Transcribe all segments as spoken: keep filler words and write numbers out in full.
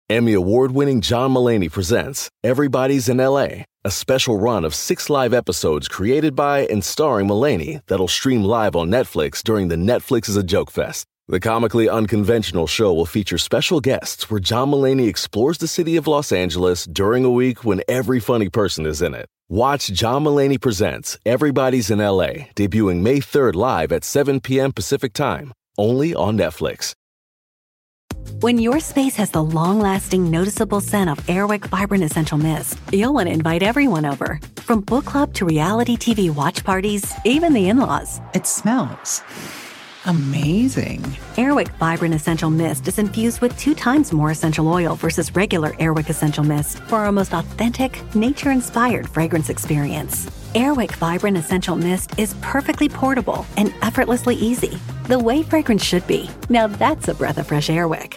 Emmy award-winning John Mulaney presents Everybody's in L A, a special run of six live episodes created by and starring Mulaney that'll stream live on Netflix during the Netflix is a Joke Fest. The comically unconventional show will feature special guests where John Mulaney explores the city of Los Angeles during a week when every funny person is in it. Watch John Mulaney Presents Everybody's in L A, debuting May third live at seven p.m. Pacific Time, only on Netflix. When your space has the long-lasting, noticeable scent of Airwick Vibrant Essential Mist, you'll want to invite everyone over. From book club to reality T V watch parties, even the in-laws. It smells amazing. Airwick Vibrant Essential Mist is infused with two times more essential oil versus regular Airwick Essential Mist for our most authentic, nature-inspired fragrance experience. Airwick Vibrant Essential Mist is perfectly portable and effortlessly easy, the way fragrance should be. Now that's a breath of fresh Airwick.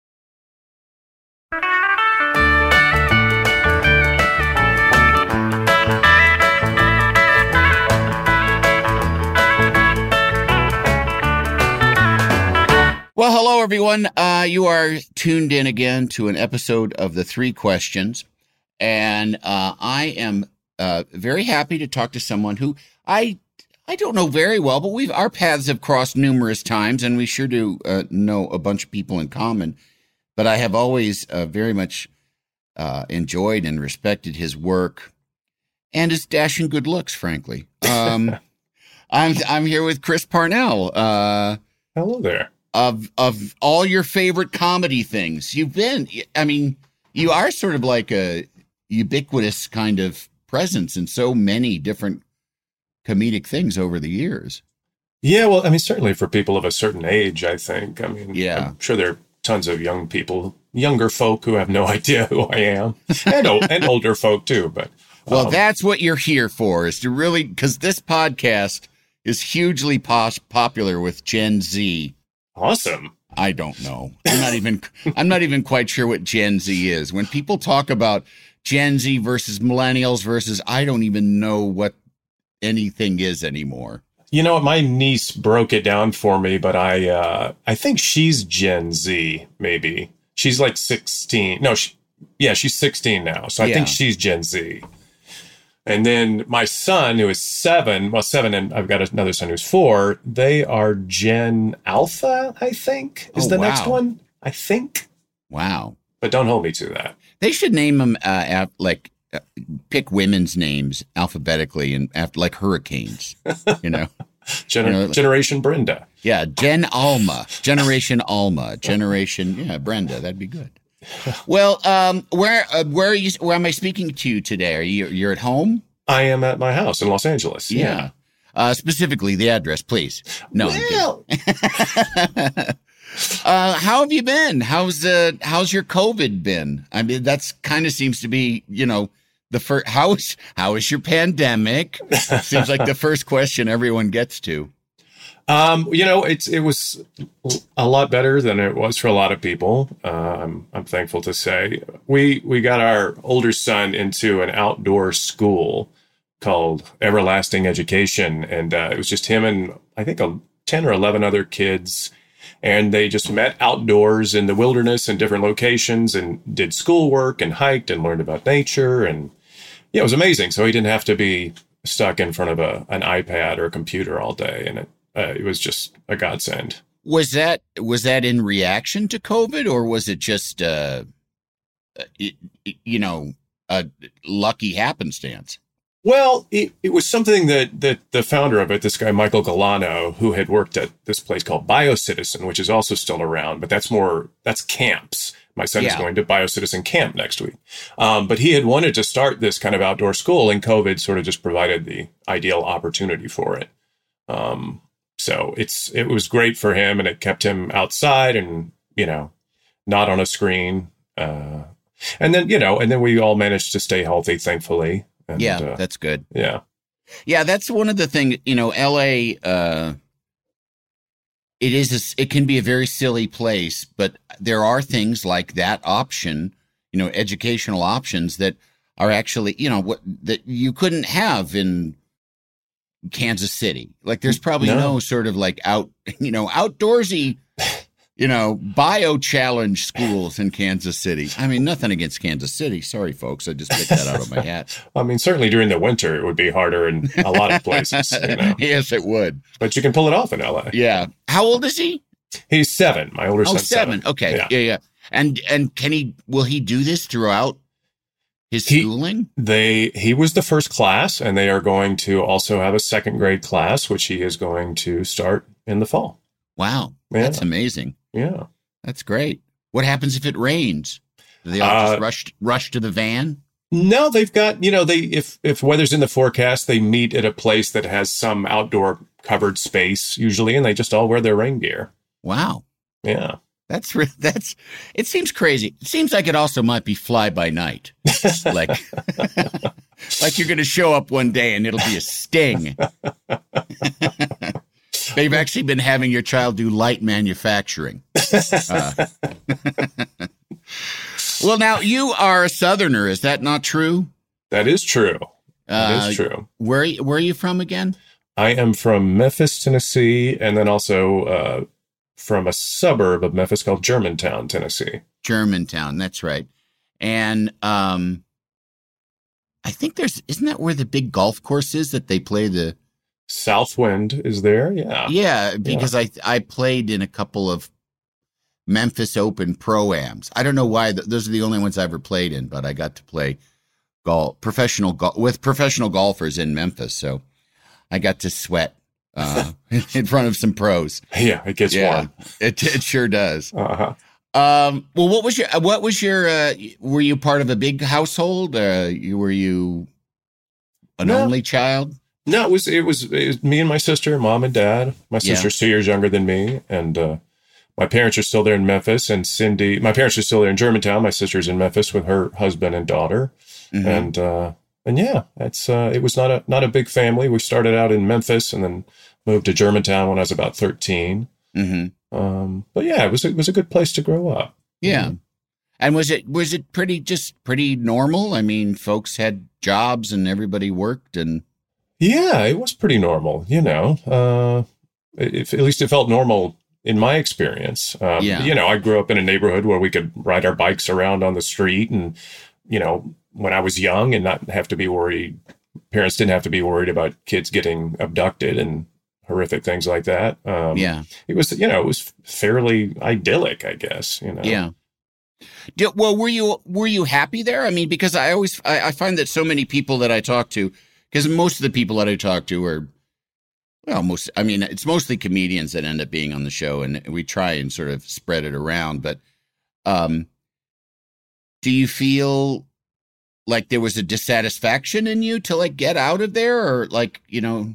Well, hello, everyone. Uh, you are tuned in again to an episode of The Three Questions. And uh, I am uh, very happy to talk to someone who I I don't know very well, but we've our paths have crossed numerous times, and we sure do uh, know a bunch of people in common. But I have always uh, very much uh, enjoyed and respected his work and his dashing good looks, frankly. Um, I'm I'm here with Chris Parnell. Uh, Hello there. Of of all your favorite comedy things, you've been, I mean, you are sort of like a ubiquitous kind of presence in so many different comedic things over the years. Yeah, well, I mean, certainly for people of a certain age, I think. I mean, yeah. I'm sure there are tons of young people, younger folk who have no idea who I am, and, old, and older folk too. But well, um, that's what you're here for, is to really, because this podcast is hugely pos- popular with Gen Z. Awesome. I don't know. I'm not even I'm not even quite sure what Gen Z is. When people talk about Gen Z versus millennials versus, I don't even know what anything is anymore. You know what? My niece broke it down for me, but I uh, I think she's Gen Z, maybe. She's like sixteen. No, she, yeah, she's sixteen now. So I yeah. think she's Gen Z. And then my son, who is seven, well, seven, and I've got another son who's four, they are Gen Alpha, I think, is oh, the wow. next one, I think. Wow. But don't hold me to that. They should name them, uh, af- like, uh, pick women's names alphabetically and after, like hurricanes, you know? Gener- you know, Generation Brenda. Yeah, Gen Alma, Generation Alma, Generation, yeah, Brenda, that'd be good. Well, um, where uh, where are you? Where am I speaking to you today? Are you you're at home? I am at my house in Los Angeles. Yeah. yeah. Uh, specifically, the address, please. No. Well. uh, how have you been? How's uh, how's your COVID been? I mean, that's kind of seems to be, you know, the first. How is how is your pandemic? Seems like the first question everyone gets to. Um, you know, it's it was a lot better than it was for a lot of people. Uh, I'm I'm thankful to say we we got our older son into an outdoor school called Everlasting Education, and uh, it was just him and I think a ten or eleven other kids, and they just met outdoors in the wilderness in different locations and did schoolwork and hiked and learned about nature, and yeah, it was amazing. So he didn't have to be stuck in front of a an iPad or a computer all day, and it. Uh, it was just a godsend. Was that was that in reaction to COVID, or was it just, uh, it, it, you know, a lucky happenstance? Well, it, it was something that, that the founder of it, this guy, Michael Galano, who had worked at this place called BioCitizen, which is also still around, but that's more, that's camps. My son yeah. is going to BioCitizen camp next week. Um, but he had wanted to start this kind of outdoor school, and COVID sort of just provided the ideal opportunity for it. Um, So it's it was great for him, and it kept him outside and, you know, not on a screen. Uh, and then, you know, and then we all managed to stay healthy, thankfully. And, yeah, uh, that's good. Yeah. Yeah, that's one of the things, you know, L A, uh, it is, a, it can be a very silly place, but there are things like that option, you know, educational options that are actually, you know, what that you couldn't have in Kansas City. Like there's probably no, no sort of like out, you know, outdoorsy you know, bio challenge schools in Kansas City. I mean, nothing against Kansas City. Sorry, folks. I just picked that out of my hat. I mean, certainly during the winter, it would be harder in a lot of places. You know? Yes, it would. But you can pull it off in L A. Yeah. How old is he? He's seven. My older Oh, son's seven. seven. Okay. Yeah. yeah, yeah. And and can he? Will he do this throughout his He- schooling? They he was the first class, and they are going to also have a second grade class, which he is going to start in the fall. Wow, Yeah. that's amazing. Yeah. That's great. What happens if it rains? Do they all Uh, just rush rush to the van? No, they've got, you know, they if if weather's in the forecast, they meet at a place that has some outdoor covered space usually, and they just all wear their rain gear. Wow, Yeah. that's re- that's. It seems crazy. It seems like it also might be fly by night, like like you're going to show up one day and it'll be a sting. They've actually been having your child do light manufacturing. Uh, well, now you are a Southerner. Is that not true? That is true. That Uh, is true. Where where are you from again? I am from Memphis, Tennessee, and then also uh, from a suburb of Memphis called Germantown, Tennessee. Germantown. That's right. And um, I think there's isn't that where the big golf course is that they play the Southwind is there. Yeah. yeah because I I played in a couple of Memphis Open Pro-Ams. I don't know why th- those are the only ones I ever played in, but I got to play golf professional golf with professional golfers in Memphis, so I got to sweat uh, in front of some pros. Yeah. It gets Yeah, warm. it it sure does. Uh-huh. Um, well, what was your what was your uh, were you part of a big household? Uh, you were you an No. only child? No, it was, it was it was me and my sister, mom and dad. My Yeah. sister's two years younger than me, and uh, my parents are still there in Memphis. And Cindy, my parents are still there in Germantown. My sister's in Memphis with her husband and daughter. Mhm. And uh, and yeah, it's uh, it was not a not a big family. We started out in Memphis and then moved to Germantown when I was about thirteen. Mm-hmm. Um, but yeah, it was it was a good place to grow up. Yeah. And was it was it pretty just pretty normal? I mean, folks had jobs and everybody worked and Yeah, it was pretty normal, you know. Uh, it, at least it felt normal in my experience. Um, Yeah. You know, I grew up in a neighborhood where we could ride our bikes around on the street, and you know, when I was young, and not have to be worried. Parents didn't have to be worried about kids getting abducted and horrific things like that. Um, yeah. it was, you know, it was fairly idyllic, I guess. You know. Yeah. Did, well, were you were you happy there? I mean, because I always I, I find that so many people that I talk to, because most of the people that I talk to are, well, most I mean, it's mostly comedians that end up being on the show, and we try and sort of spread it around. But, um, do you feel like there was a dissatisfaction in you to like get out of there, or like you know?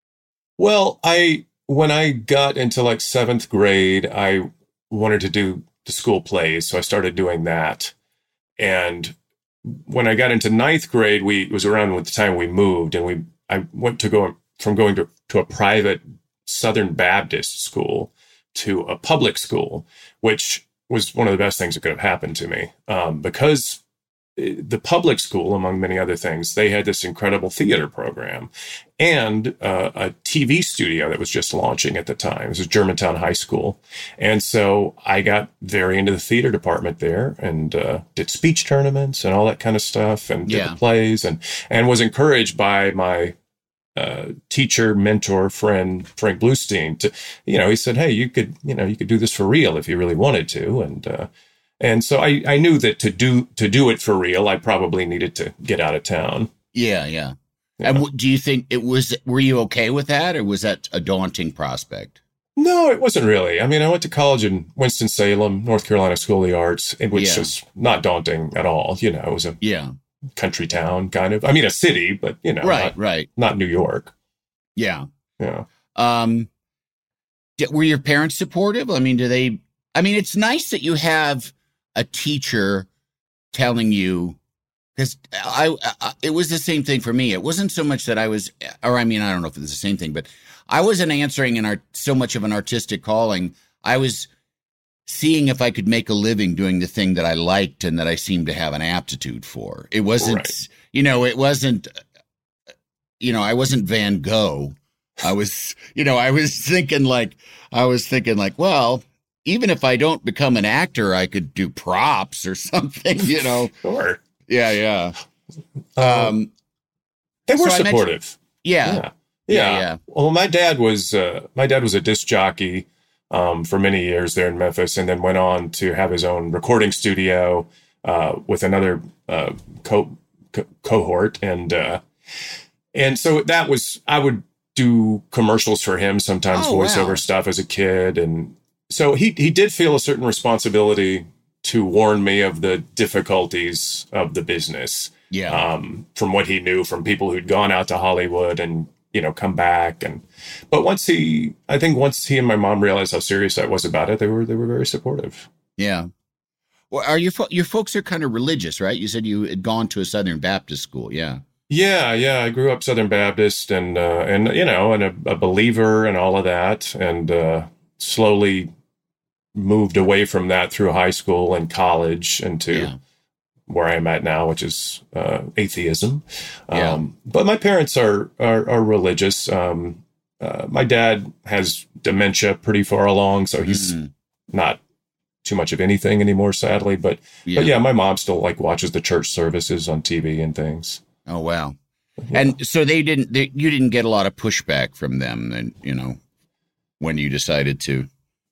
Well, I when I got into like seventh grade, I wanted to do the school plays, so I started doing that. And when I got into ninth grade, we it was around with the time we moved, and we I went to go from going to, to a private Southern Baptist school to a public school, which was one of the best things that could have happened to me, um, because the public school, among many other things, they had this incredible theater program and uh, a T V studio that was just launching at the time. It was Germantown High School. And so I got very into the theater department there and uh, did speech tournaments and all that kind of stuff and did Yeah. the plays and, and was encouraged by my uh, teacher, mentor, friend, Frank Bluestein to, you know, he said, hey, you could, you know, you could do this for real if you really wanted to. And, uh, And so I, I knew that to do to do it for real, I probably needed to get out of town. Yeah, yeah. Yeah. And w- do you think it was? Were you okay with that, or was that a daunting prospect? No, it wasn't really. I mean, I went to college in Winston-Salem, North Carolina School of the Arts, which Yeah. was not daunting at all. You know, it was a Yeah. country town kind of. I mean, a city, but you know, Right. not, Right. not New York. Yeah. Yeah. Um, di- were your parents supportive? I mean, do they? I mean, it's nice that you have a teacher telling you, because I, I, it was the same thing for me. It wasn't so much that I was, or I mean, I don't know if it's the same thing, but I wasn't answering an art, so much of an artistic calling. I was seeing if I could make a living doing the thing that I liked and that I seemed to have an aptitude for. It wasn't, Right. you know, it wasn't, you know, I wasn't Van Gogh. I was, you know, I was thinking like, I was thinking like, well, even if I don't become an actor, I could do props or something, you know. Sure. Yeah, yeah. Um, Um, they were so supportive. yeah. Yeah. Yeah, Yeah. yeah. Well, my dad was uh, my dad was a disc jockey um, for many years there in Memphis, and then went on to have his own recording studio uh, with another uh, co- co- cohort, and uh, and so that was I would do commercials for him sometimes, Oh, voiceover wow. stuff as a kid, and so he he did feel a certain responsibility to warn me of the difficulties of the business. Yeah. Um, from what he knew from people who'd gone out to Hollywood and, you know, come back. And, but once he, I think once he and my mom realized how serious I was about it, they were, they were very supportive. Yeah. Well, are your, fo- your folks are kind of religious, right? You said you had gone to a Southern Baptist school. Yeah. Yeah. Yeah. I grew up Southern Baptist and, uh, and, you know, and a, a believer and all of that. And, uh, slowly moved away from that through high school and college into Yeah. where I am at now, which is uh, atheism. Yeah. Um, but my parents are are, are religious. Um, uh, my dad has dementia pretty far along, so he's Mhm. not too much of anything anymore, sadly. But Yeah. but yeah, my mom still like watches the church services on T V and things. Oh, wow. Yeah. And so they didn't, they, you didn't get a lot of pushback from them, and you know, when you decided to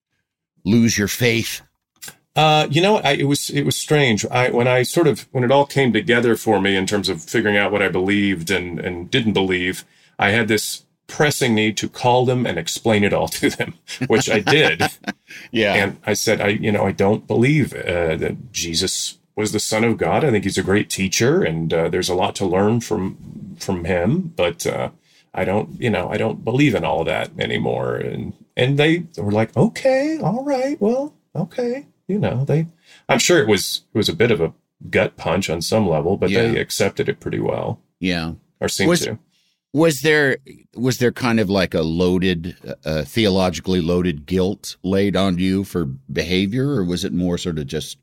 lose your faith. Uh, you know, I, it was it was strange. I when I sort of when it all came together for me in terms of figuring out what I believed and and didn't believe, I had this pressing need to call them and explain it all to them, which I did. Yeah. And I said, I you know, I don't believe uh, that Jesus was the Son of God. I think he's a great teacher, and uh, there's a lot to learn from from him. But uh, I don't, you know, I don't believe in all of that anymore. And and they were like, okay, all right, well, okay. You know, they, I'm sure it was, it was a bit of a gut punch on some level, but Yeah. they accepted it pretty well, Yeah. or seemed Was- to. Was there, was there kind of like a loaded, uh, theologically loaded guilt laid on you for behavior, or was it more sort of just,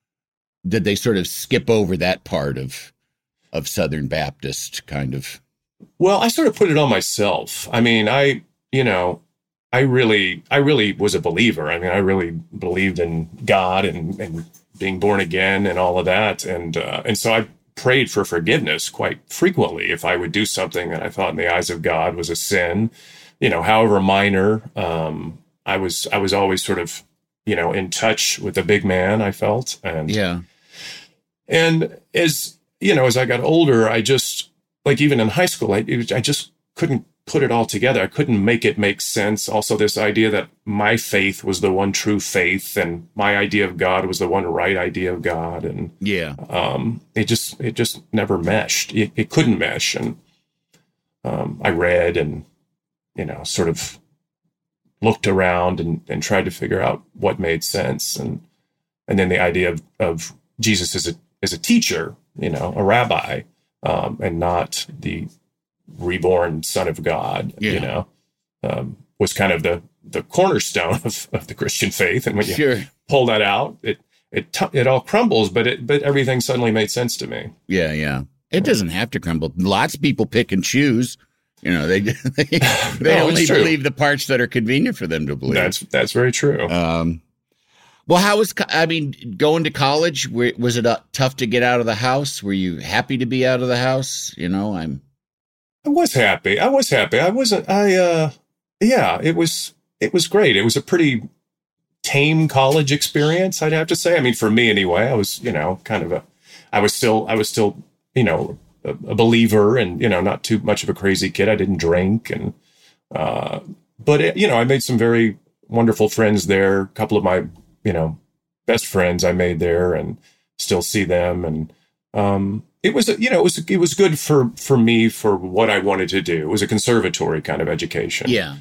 did they sort of skip over that part of, of Southern Baptist kind of? Well, I sort of put it on myself. I mean, I, you know, I really, I really was a believer. I mean, I really believed in God and, and being born again and all of that. And, uh, and so I prayed for forgiveness quite frequently if I would do something that I thought in the eyes of God was a sin, you know, however minor. Um, I was, I was always sort of, you know, in touch with the big man, I felt. And, Yeah. and as, you know, as I got older, I just, like even in high school, I, it was, I just couldn't put it all together. I couldn't make it make sense. Also, this idea that my faith was the one true faith and my idea of God was the one right idea of God. And Yeah. um, it just, it just never meshed. It, it couldn't mesh. And um, I read and, you know, sort of looked around and, and tried to figure out what made sense. And, and then the idea of, of Jesus as a, as a teacher, you know, a rabbi, um, and not the reborn Son of God, Yeah. you know, um, was kind of the, the cornerstone of, of the Christian faith. And when you Sure. pull that out, it, it, t- it all crumbles, but it, but everything suddenly made sense to me. Yeah. Yeah. It doesn't have to crumble. Lots of people pick and choose. You know, they they, they No, only it's true. believe the parts that are convenient for them to believe. That's, that's very true. Um, well, how was, co- I mean, going to college, were- was it uh, tough to get out of the house? Were you happy to be out of the house? You know, I'm, I was happy. I was happy. I wasn't, I, uh, yeah, it was, it was great. It was a pretty tame college experience, I'd have to say. I mean, for me anyway, I was, you know, kind of a, I was still, I was still, you know, a, a believer and, you know, not too much of a crazy kid. I didn't drink and, uh, but, it, you know, I made some very wonderful friends there. A couple of my, you know, best friends I made there and still see them. And, um, it was, you know, it was, it was good for, for me for what I wanted to do. It was a conservatory kind of education. yeah.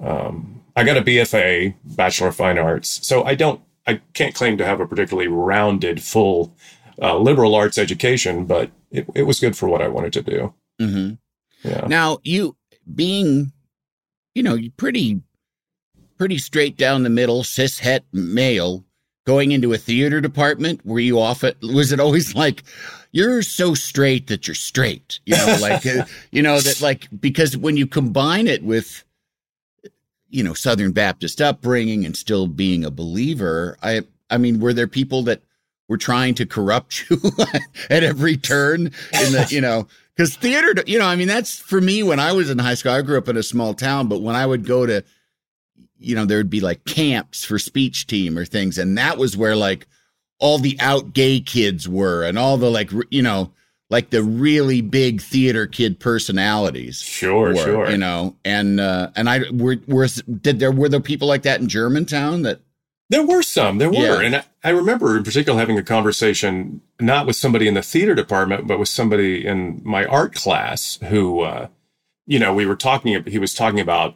Um, I got a B F A, Bachelor of Fine Arts. So I don't, I can't claim to have a particularly rounded, full uh, liberal arts education, but it, it was good for what I wanted to do. hmm Yeah. Now, you being, you know, you pretty, pretty straight down the middle, cis het male, going into a theater department, were you off it? Was it always like, you're so straight that you're straight? You know, like, uh, you know, that like, because when you combine it with, you know, Southern Baptist upbringing and still being a believer, I, I mean, were there people that were trying to corrupt you at every turn in the, you know, because theater, you know, I mean, that's for me when I was in high school. I grew up in a small town, but when I would go to, you know, there would be like camps for speech team or things. And that was where like all the out gay kids were and all the like, you know, like the really big theater kid personalities. Sure, were, sure. You know, and, uh, and I were, were, did there, were there people like that in Germantown that? There were some, there were. Yeah. And I, I remember in particular having a conversation, not with somebody in the theater department, but with somebody in my art class who, uh, you know, we were talking, he was talking about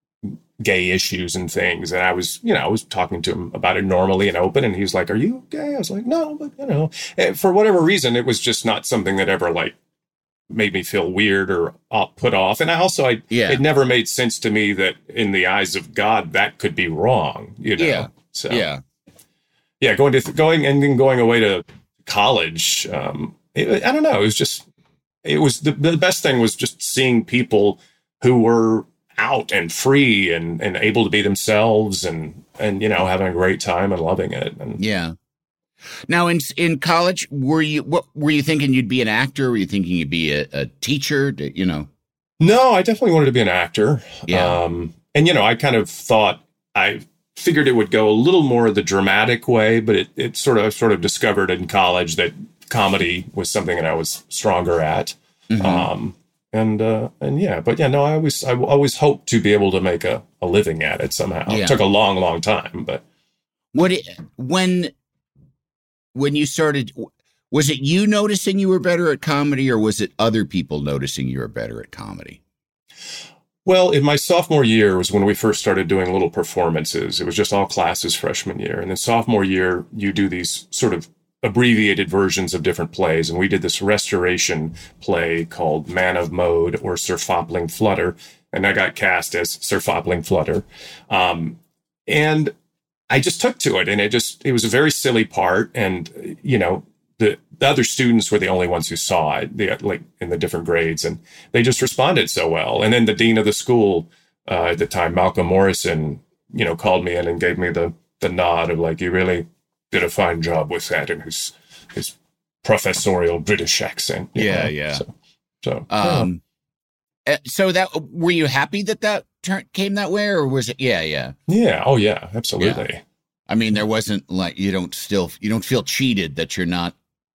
gay issues and things. And I was, you know, I was talking to him about it normally and open. And he was like, are you gay? I was like, no, but you know, and for whatever reason, it was just not something that ever like made me feel weird or put off. And I also, I, yeah. it never made sense to me that in the eyes of God, that could be wrong, you know? Yeah. So, yeah. Yeah. Going to, th- going and then going away to college. Um, it, I don't know. It was just, it was the, the best thing was just seeing people who were out and free and, and able to be themselves and, and, you know, having a great time and loving it. And yeah. Now in, in college, were you, what were you thinking you'd be an actor? Were you thinking you'd be a, a teacher? You know? No, I definitely wanted to be an actor. Yeah. Um, and, you know, I kind of thought I figured it would go a little more the dramatic way, but it, it sort of, sort of discovered in college that comedy was something that I was stronger at. Mm-hmm. Um, And, uh, and yeah, but yeah, no, I always, I always hoped to be able to make a, a living at it somehow. Yeah. It took a long, long time, but. What, it, when, when you started, was it you noticing you were better at comedy or was it other people noticing you were better at comedy? Well, in my sophomore year was when we first started doing little performances. It was just all classes freshman year. And then sophomore year, you do these sort of abbreviated versions of different plays. And we did this restoration play called Man of Mode or Sir Fopling Flutter. And I got cast as Sir Fopling Flutter. Um, and I just took to it. And it just, it was a very silly part. And, you know, the, the other students were the only ones who saw it, they, like in the different grades. And they just responded so well. And then the dean of the school uh, at the time, Malcolm Morrison, you know, called me in and gave me the, the nod of like, you really did a fine job with that in his his professorial British accent. Yeah, know? yeah. So, so, um, yeah. so that were you happy that that turn, came that way, or was it? Yeah, yeah, yeah. Oh, yeah, absolutely. Yeah. I mean, there wasn't like you don't still you don't feel cheated that you're not,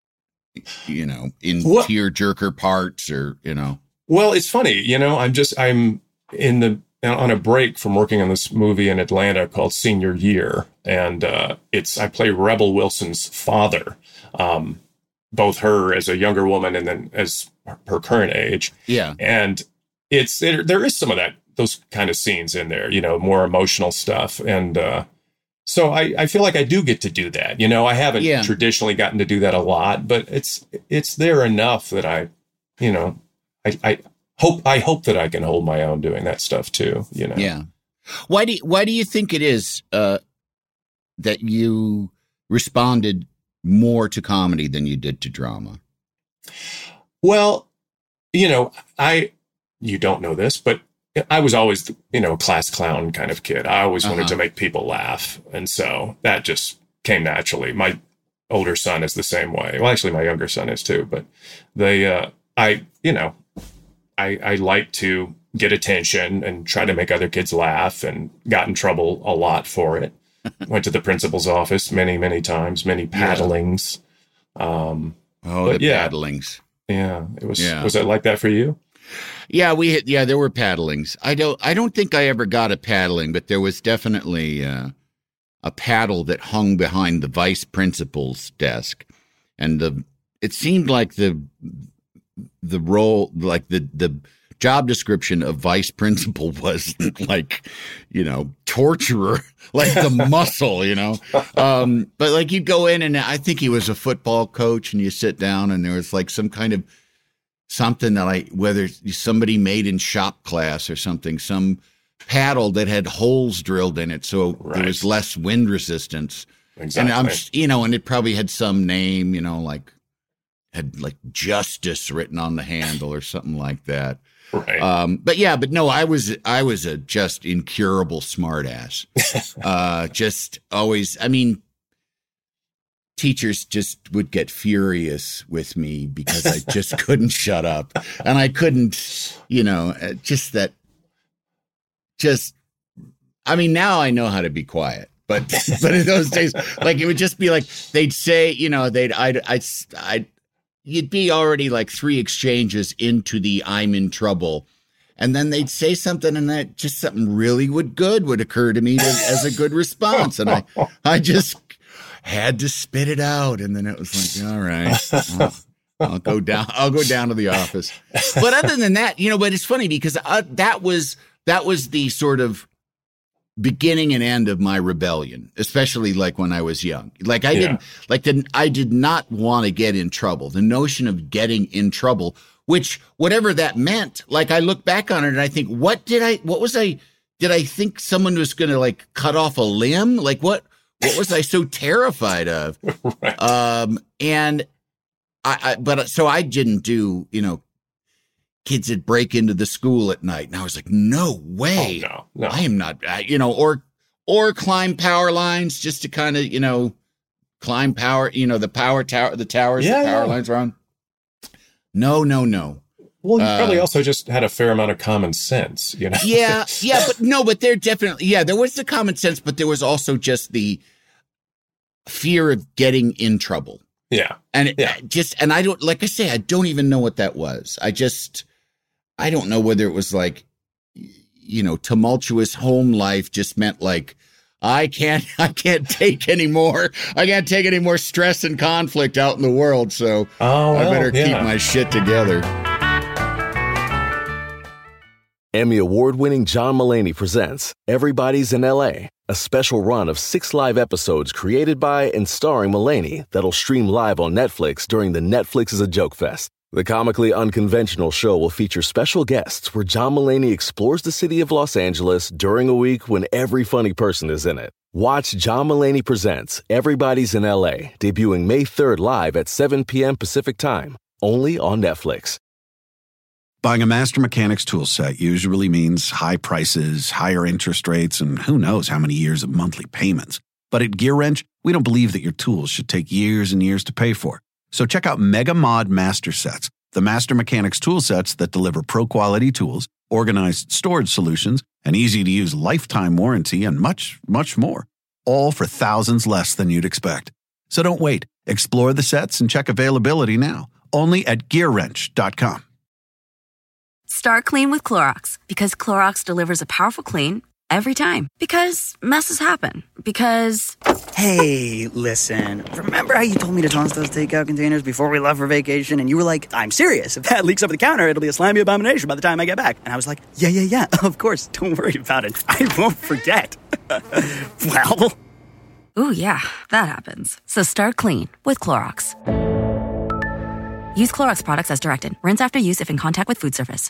you know, in well, tear jerker parts or you know. Well, it's funny, you know. I'm just I'm in the. on a break from working on this movie in Atlanta called Senior Year. And uh, it's, I play Rebel Wilson's father, um, both her as a younger woman and then as her current age. Yeah. And it's, it, there is some of that, those kind of scenes in there, you know, more emotional stuff. And uh, so I, I feel like I do get to do that. You know, I haven't yeah. traditionally gotten to do that a lot, but it's, it's there enough that I, you know, I, I, Hope I hope that I can hold my own doing that stuff too, you know. Yeah. Why do you, why do you think it is uh, that you responded more to comedy than you did to drama? Well, you know, I you don't know this, but I was always, you know, a class clown kind of kid. I always wanted uh-huh. to make people laugh, and so that just came naturally. My older son is the same way. Well, actually, my younger son is too. But they, uh, I, you know. I, I like to get attention and try to make other kids laugh and got in trouble a lot for it. Went to the principal's office many, many times, many paddlings. Yeah. Um, oh, the yeah, paddlings. Yeah. It was, yeah. was it like that for you? Yeah, we had, yeah, there were paddlings. I don't, I don't think I ever got a paddling, but there was definitely uh, a paddle that hung behind the vice principal's desk. And the, it seemed like the, the role, like the, the job description of vice principal was like, you know, torturer, like the muscle, you know? Um, but like you'd go in and I think he was a football coach and you sit down and there was like some kind of something that I, whether somebody made in shop class or something, some paddle that had holes drilled in it. So right. there was less wind resistance. Exactly. And I'm, you know, and it probably had some name, you know, like, had like justice written on the handle or something like that. Right. Um, but yeah, but no, I was I was a just incurable smartass. uh, just always. I mean, teachers just would get furious with me because I just couldn't shut up, and I couldn't, you know, just that. Just, I mean, now I know how to be quiet. But but in those days, like it would just be like they'd say, you know, they'd I'd I'd, I'd you'd be already like three exchanges into the I'm in trouble, and then they'd say something, and that just something really would good would occur to me as, as a good response, and I I just had to spit it out, and then it was like, all right, I'll, I'll go down, I'll go down to the office. But other than that, you know, but it's funny because uh, that was that was the sort of beginning and end of my rebellion, especially like when I was young. Like I yeah. didn't like the, I did not want to get in trouble. The notion of getting in trouble, which whatever that meant, like I look back on it and I think, what did I, what was I, did I think someone was going to like cut off a limb? Like what, what was I so terrified of? Right. Um, and I, I, but so I didn't do, you know, kids that break into the school at night. And I was like, no way. Oh, no, no. I am not, you know, or, or climb power lines just to kind of, you know, climb power, you know, the power tower, the towers, yeah, the power yeah. lines are on. No, no, no. Well, you uh, probably also just had a fair amount of common sense, you know? Yeah. Yeah. But no, but there definitely, yeah, there was the common sense, but there was also just the fear of getting in trouble. Yeah. And it yeah. just, and I don't, like I say, I don't even know what that was. I just, I don't know whether it was like, you know, tumultuous home life just meant like, I can't, I can't take any more. I can't take any more stress and conflict out in the world. So oh, well, I better yeah. keep my shit together. Emmy award-winning John Mulaney presents Everybody's in L A, a special run of six live episodes created by and starring Mulaney that'll stream live on Netflix during the Netflix is a Joke Fest. The comically unconventional show will feature special guests where John Mulaney explores the city of Los Angeles during a week when every funny person is in it. Watch John Mulaney Presents Everybody's in L A, debuting May third live at seven p.m. Pacific Time, only on Netflix. Buying a Master Mechanics tool set usually means high prices, higher interest rates, and who knows how many years of monthly payments. But at Gear Wrench, we don't believe that your tools should take years and years to pay for. So check out Mega Mod Master Sets, the Master Mechanics tool sets that deliver pro-quality tools, organized storage solutions, an easy-to-use lifetime warranty, and much, much more. All for thousands less than you'd expect. So don't wait. Explore the sets and check availability now. Only at gear wrench dot com. Start clean with Clorox, because Clorox delivers a powerful clean every time. Because messes happen. Because... Hey, listen, remember how you told me to toss those takeout containers before we left for vacation? And you were like, I'm serious. If that leaks over the counter, it'll be a slimy abomination by the time I get back. And I was like, yeah, yeah, yeah, of course. Don't worry about it. I won't forget. Well... Ooh, yeah, that happens. So start clean with Clorox. Use Clorox products as directed. Rinse after use if in contact with food surface.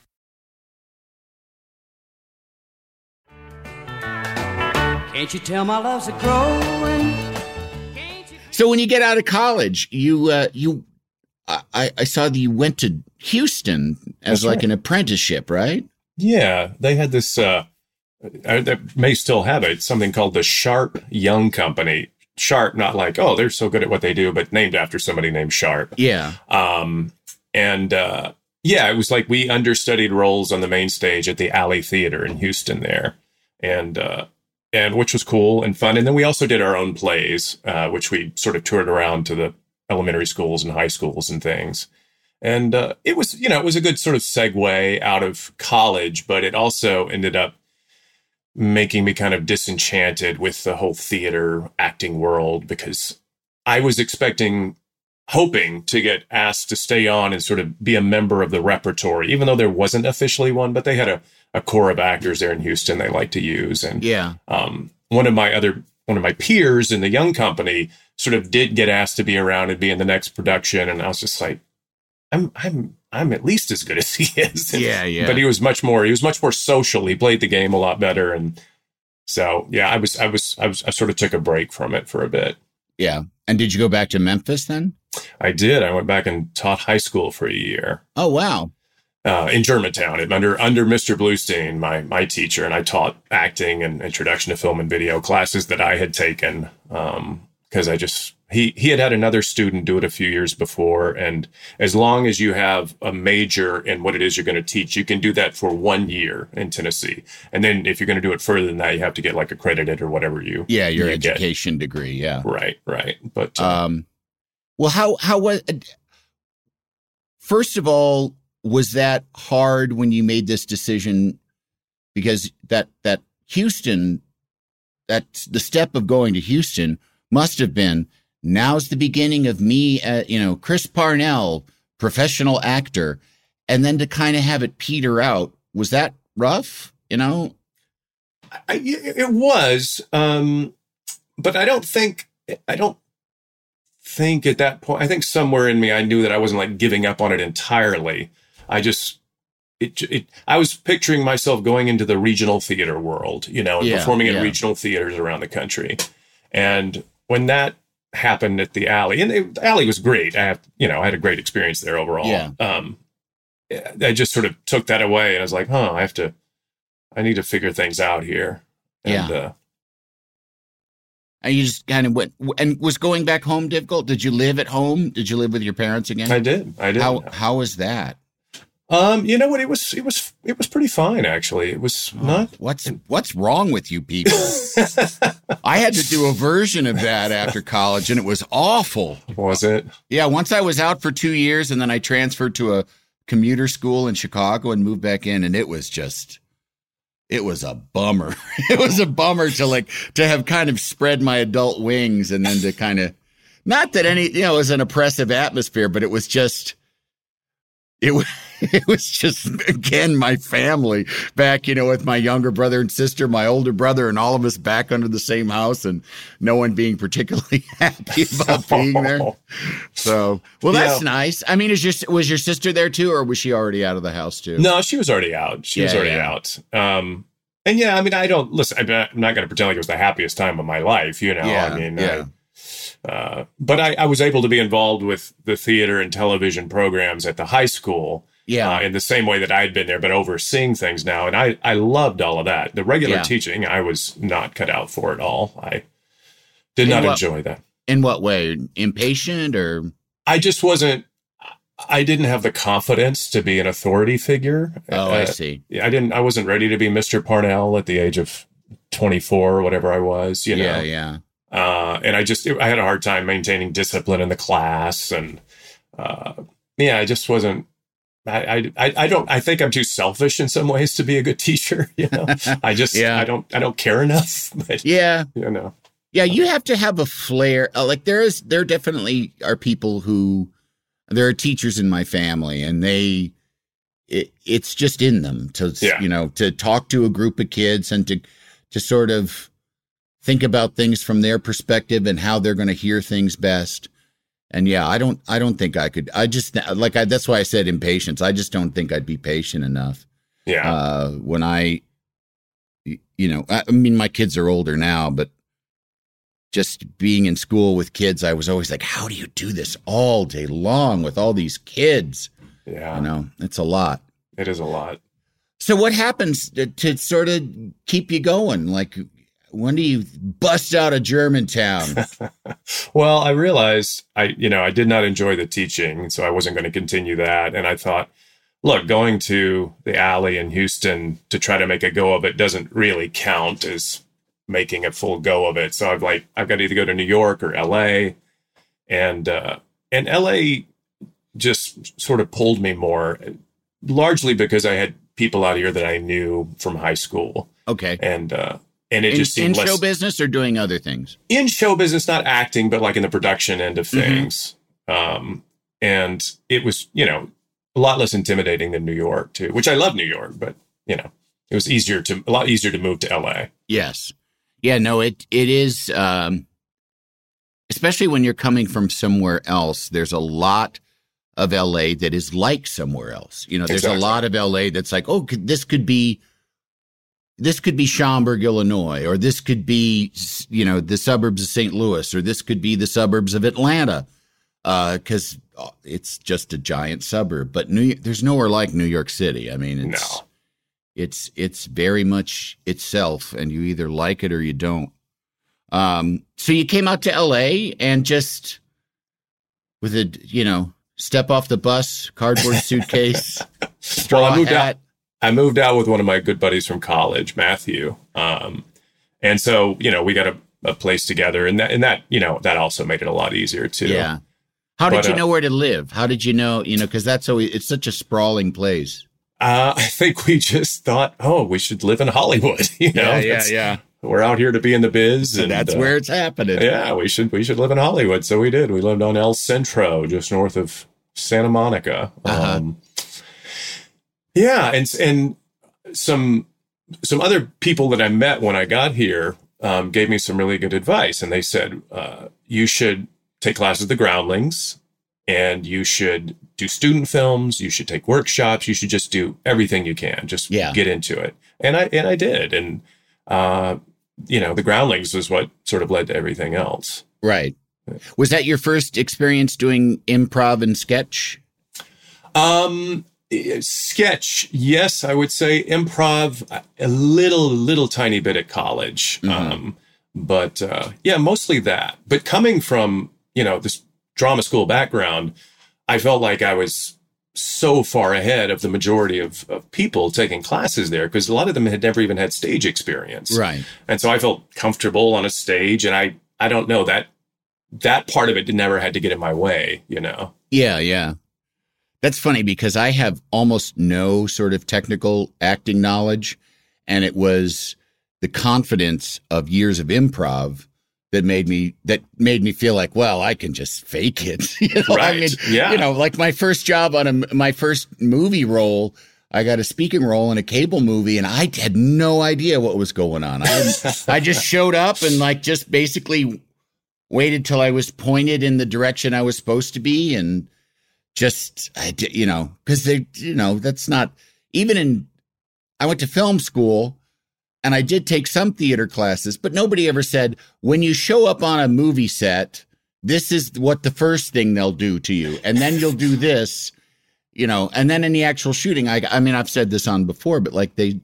Can't you tell my love's a growing? So when you get out of college, you uh, you I, I saw that you went to Houston as That's like right. an apprenticeship, right? Yeah, they had this, uh, they may still have it, something called the Sharp Young Company. Sharp, not like, oh, they're so good at what they do, but named after somebody named Sharp. Yeah. Um, and uh, yeah, it was like we understudied roles on the main stage at the Alley Theater in Houston there. And, uh, and which was cool and fun. And then we also did our own plays, uh, which we sort of toured around to the elementary schools and high schools and things. And uh, it was, you know, it was a good sort of segue out of college, but it also ended up making me kind of disenchanted with the whole theater acting world, because I was expecting, hoping to get asked to stay on and sort of be a member of the repertory, even though there wasn't officially one, but they had a, a core of actors there in Houston they like to use. And yeah, um, one of my other, one of my peers in the Young Company sort of did get asked to be around and be in the next production. And I was just like, I'm, I'm, I'm at least as good as he is. Yeah, yeah. But he was much more, he was much more social. He played the game a lot better. And so, yeah, I was, I was, I was, I sort of took a break from it for a bit. Yeah. And did you go back to Memphis then? I did. I went back and taught high school for a year. Oh, wow. Uh, in Germantown, under under Mister Bluestein, my my teacher, and I taught acting and introduction to film and video classes that I had taken because um, I just he he had had another student do it a few years before, and as long as you have a major in what it is you're going to teach, you can do that for one year in Tennessee, and then if you're going to do it further than that, you have to get like accredited or whatever you yeah your you education get. degree yeah right right but uh, um well how how was first of all. Was that hard when you made this decision? Because that that Houston, that the step of going to Houston must have been, now's the beginning of me, uh, you know, Chris Parnell, professional actor, and then to kind of have it peter out. Was that rough? You know, I, it was, um, but I don't think I don't think at that point. I think somewhere in me, I knew that I wasn't like giving up on it entirely. I just, it, it, I was picturing myself going into the regional theater world, you know, and yeah, performing yeah. at regional theaters around the country. And when that happened at the Alley, and it, the Alley was great. I have, you know, I had a great experience there overall. Yeah. Um, I just sort of took that away and I was like, huh, I have to, I need to figure things out here. And, yeah. Uh, and you just kind of went, and was going back home difficult? Did you live at home? Did you live with your parents again? I did. I did. How, how was that? Um, you know what? It was, it was, it was pretty fine, actually. It was oh, not. What's, what's wrong with you people? I had to do a version of that after college and it was awful. Was it? Yeah. Once I was out for two years and then I transferred to a commuter school in Chicago and moved back in, and it was just, it was a bummer. It was a bummer to like, to have kind of spread my adult wings and then to kind of, not that any, you know, it was an oppressive atmosphere, but it was just, it was, it was just, again, my family back, you know, with my younger brother and sister, my older brother, and all of us back under the same house and no one being particularly happy about being there. So, well, that's yeah. nice. I mean, is your, was your sister there too, or was she already out of the house too? No, she was already out. She yeah, was already yeah. out. Um, and yeah, I mean, I don't, listen, I'm not going to pretend like it was the happiest time of my life, you know, Yeah, I mean, yeah. I, uh, but I, I was able to be involved with the theater and television programs at the high school. Yeah. Uh, in the same way that I had been there, but overseeing things now. And I, I loved all of that. The regular Yeah. teaching, I was not cut out for at all. I did In not what- enjoy that. In what way? Impatient or? I just wasn't, I didn't have the confidence to be an authority figure. Oh, Uh, I see. I didn't, I wasn't ready to be Mister Parnell at the age of twenty-four or whatever I was, you know? Yeah, yeah. Uh, and I just, I had a hard time maintaining discipline in the class. And, uh, yeah, I just wasn't, I, I, I don't, I think I'm too selfish in some ways to be a good teacher. You know, I just, Yeah. I don't, I don't care enough, but Yeah. you know, Yeah, you have to have a flair. Uh, like there is, there definitely are people who, there are teachers in my family, and they, it, it's just in them to, Yeah. you know, to talk to a group of kids and to, to sort of think about things from their perspective and how they're going to hear things best. And yeah, I don't, I don't think I could. I just like I. That's why I said impatience. I just don't think I'd be patient enough. yeah, Uh, when I, you know, I, I mean, my kids are older now, but just being in school with kids, I was always like, how do you do this all day long with all these kids? yeah, You know, it's a lot. it is a lot. So what happens to, to sort of keep you going? Like, when do you bust out of Germantown? Well, I realized I, you know, I did not enjoy the teaching, so I wasn't going to continue that. And I thought, look, going to the Alley in Houston to try to make a go of it doesn't really count as making a full go of it. So I've like, I've got to either go to New York or L A, and uh, and L A just sort of pulled me more, largely because I had people out here that I knew from high school, Okay. and uh, and it In, just in seemed less show business or doing other things? in show business, not acting, but like in the production end of things. Um, and it was, you know, a lot less intimidating than New York too, which I love New York, but you know, it was easier to, a lot easier to move to L A. Yes. Yeah, no, it, it is, um, especially when you're coming from somewhere else, there's a lot of L A that is like somewhere else. You know, there's Exactly. a lot of L A that's like, oh, could, this could be this could be Schaumburg, Illinois, or this could be, you know, the suburbs of Saint Louis, or this could be the suburbs of Atlanta, because uh, it's just a giant suburb. But New, there's nowhere like New York City. I mean, it's, no. it's, it's very much itself, and you either like it or you don't. Um, so you came out to L A and just with a, you know, step off the bus, cardboard suitcase, straw well, I moved hat. out. I moved out with one of my good buddies from college, Matthew. Um, and so, you know, we got a, a place together, and that, and that, you know, that also made it a lot easier too. Yeah. How did but, you uh, know where to live? How did you know, you know, cause that's always, it's such a sprawling place. Uh, I think we just thought, oh, we should live in Hollywood. You know, yeah, yeah, That's- yeah. We're out here to be in the biz, and that's uh, where it's happening. Yeah, we should we should live in Hollywood. So we did. We lived on El Centro, just north of Santa Monica. Uh-huh. Um, yeah, and and some some other people that I met when I got here um, gave me some really good advice, and they said uh, you should take classes at the Groundlings, and you should do student films. You should take workshops. You should just do everything you can. Just Yeah. get into it. And I and I did, and. Uh, you know, the Groundlings was what sort of led to everything else. Right. Was that your first experience doing improv and sketch? Um, sketch, yes, I would say improv, a little, little tiny bit at college. Mm-hmm. Um, but uh, yeah, mostly that. But coming from, you know, this drama school background, I felt like I was so far ahead of the majority of, of people taking classes there, because a lot of them had never even had stage experience. Right. And so I felt comfortable on a stage, and I, I don't know, that, that part of it never had to get in my way, you know? Yeah, yeah. That's funny because I have almost no sort of technical acting knowledge, and it was the confidence of years of improv that made me that made me feel like, well, I can just fake it. You know? Right. I mean, yeah. you know, like my first job on a my first movie role, I got a speaking role in a cable movie, and I had no idea what was going on. I I just showed up and like just basically waited till I was pointed in the direction I was supposed to be, and just I did, you know, because they, you know, that's not even in. I went to film school. And I did take some theater classes, but nobody ever said, when you show up on a movie set, this is what the first thing they'll do to you. And then you'll do this, you know, and then in the actual shooting, I, I mean, I've said this on before, but like they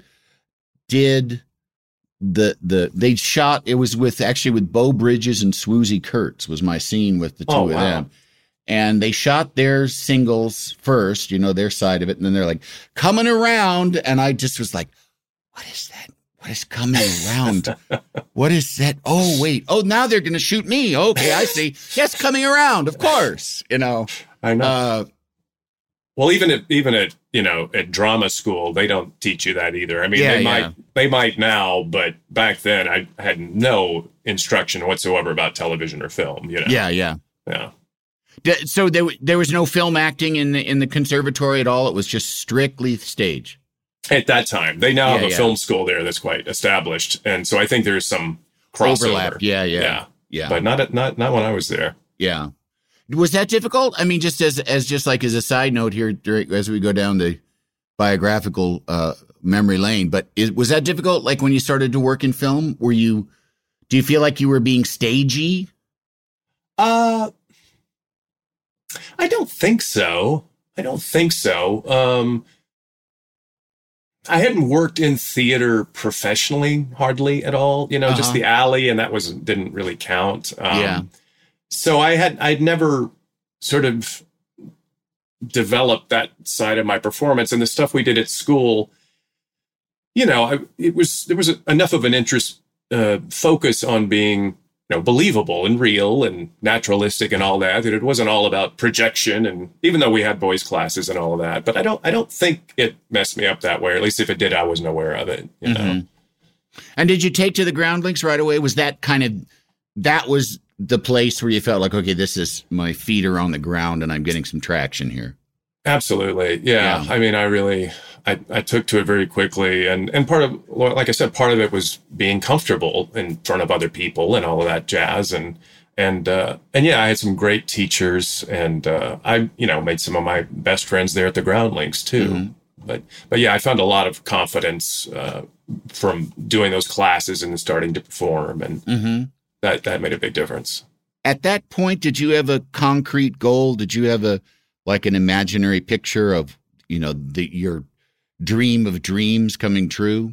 did the, the, they shot, it was with actually with Beau Bridges and Swoosie Kurtz was my scene with the two Oh, of wow. them. And they shot their singles first, you know, their side of it. And then they're like coming around. And I just was like, what is that? What is coming around? What is that? Oh, wait. Oh, now they're going to shoot me. Okay, I see. Yes, coming around, of course. You know. I know. Uh, well, even at even at you know at drama school, they don't teach you that either. I mean, Yeah, they yeah. might they might now, but back then I had no instruction whatsoever about television or film. You know. yeah, yeah. Yeah. D- So there, there was no film acting in the in the conservatory at all. It was just strictly stage. At that time, they now Yeah, have a yeah. film school there that's quite established, and so I think there's some crossover. Overlap. Yeah, yeah, yeah, yeah. But not at, not not when I was there. Yeah. Was that difficult? I mean, just as as just like as a side note here, during, as we go down the biographical uh, memory lane, but is, was that difficult? Like when you started to work in film, were you? Do you feel like you were being stagey? Uh, I don't think so. I don't think so. Um, I hadn't worked in theater professionally hardly at all, you know, just Uh-huh. the alley, and that was didn't really count. Um, Yeah. So I had I'd never sort of developed that side of my performance, and the stuff we did at school, you know, I, it was there was a, enough of an interest uh, focus on being, you know, believable and real and naturalistic and all that, that it wasn't all about projection. And even though we had boys classes and all of that, but I don't, I don't think it messed me up that way. Or at least if it did, I wasn't aware of it, you know? Mhm. And did you take to the Groundlings right away? Was that kind of, that was the place where you felt like, okay, this is, my feet are on the ground and I'm getting some traction here? Absolutely. Yeah. Yeah. I mean, I really, I, I took to it very quickly. And, and part of, like I said, part of it was being comfortable in front of other people and all of that jazz. And, and, uh, and yeah, I had some great teachers, and, uh, I, you know, made some of my best friends there at the Groundlings too. Mhm. but but yeah, I found a lot of confidence uh, from doing those classes and starting to perform, and mm-hmm. that that made a big difference. At that point, did you have a concrete goal? Did you have a like an imaginary picture of, you know, the your dream of dreams coming true?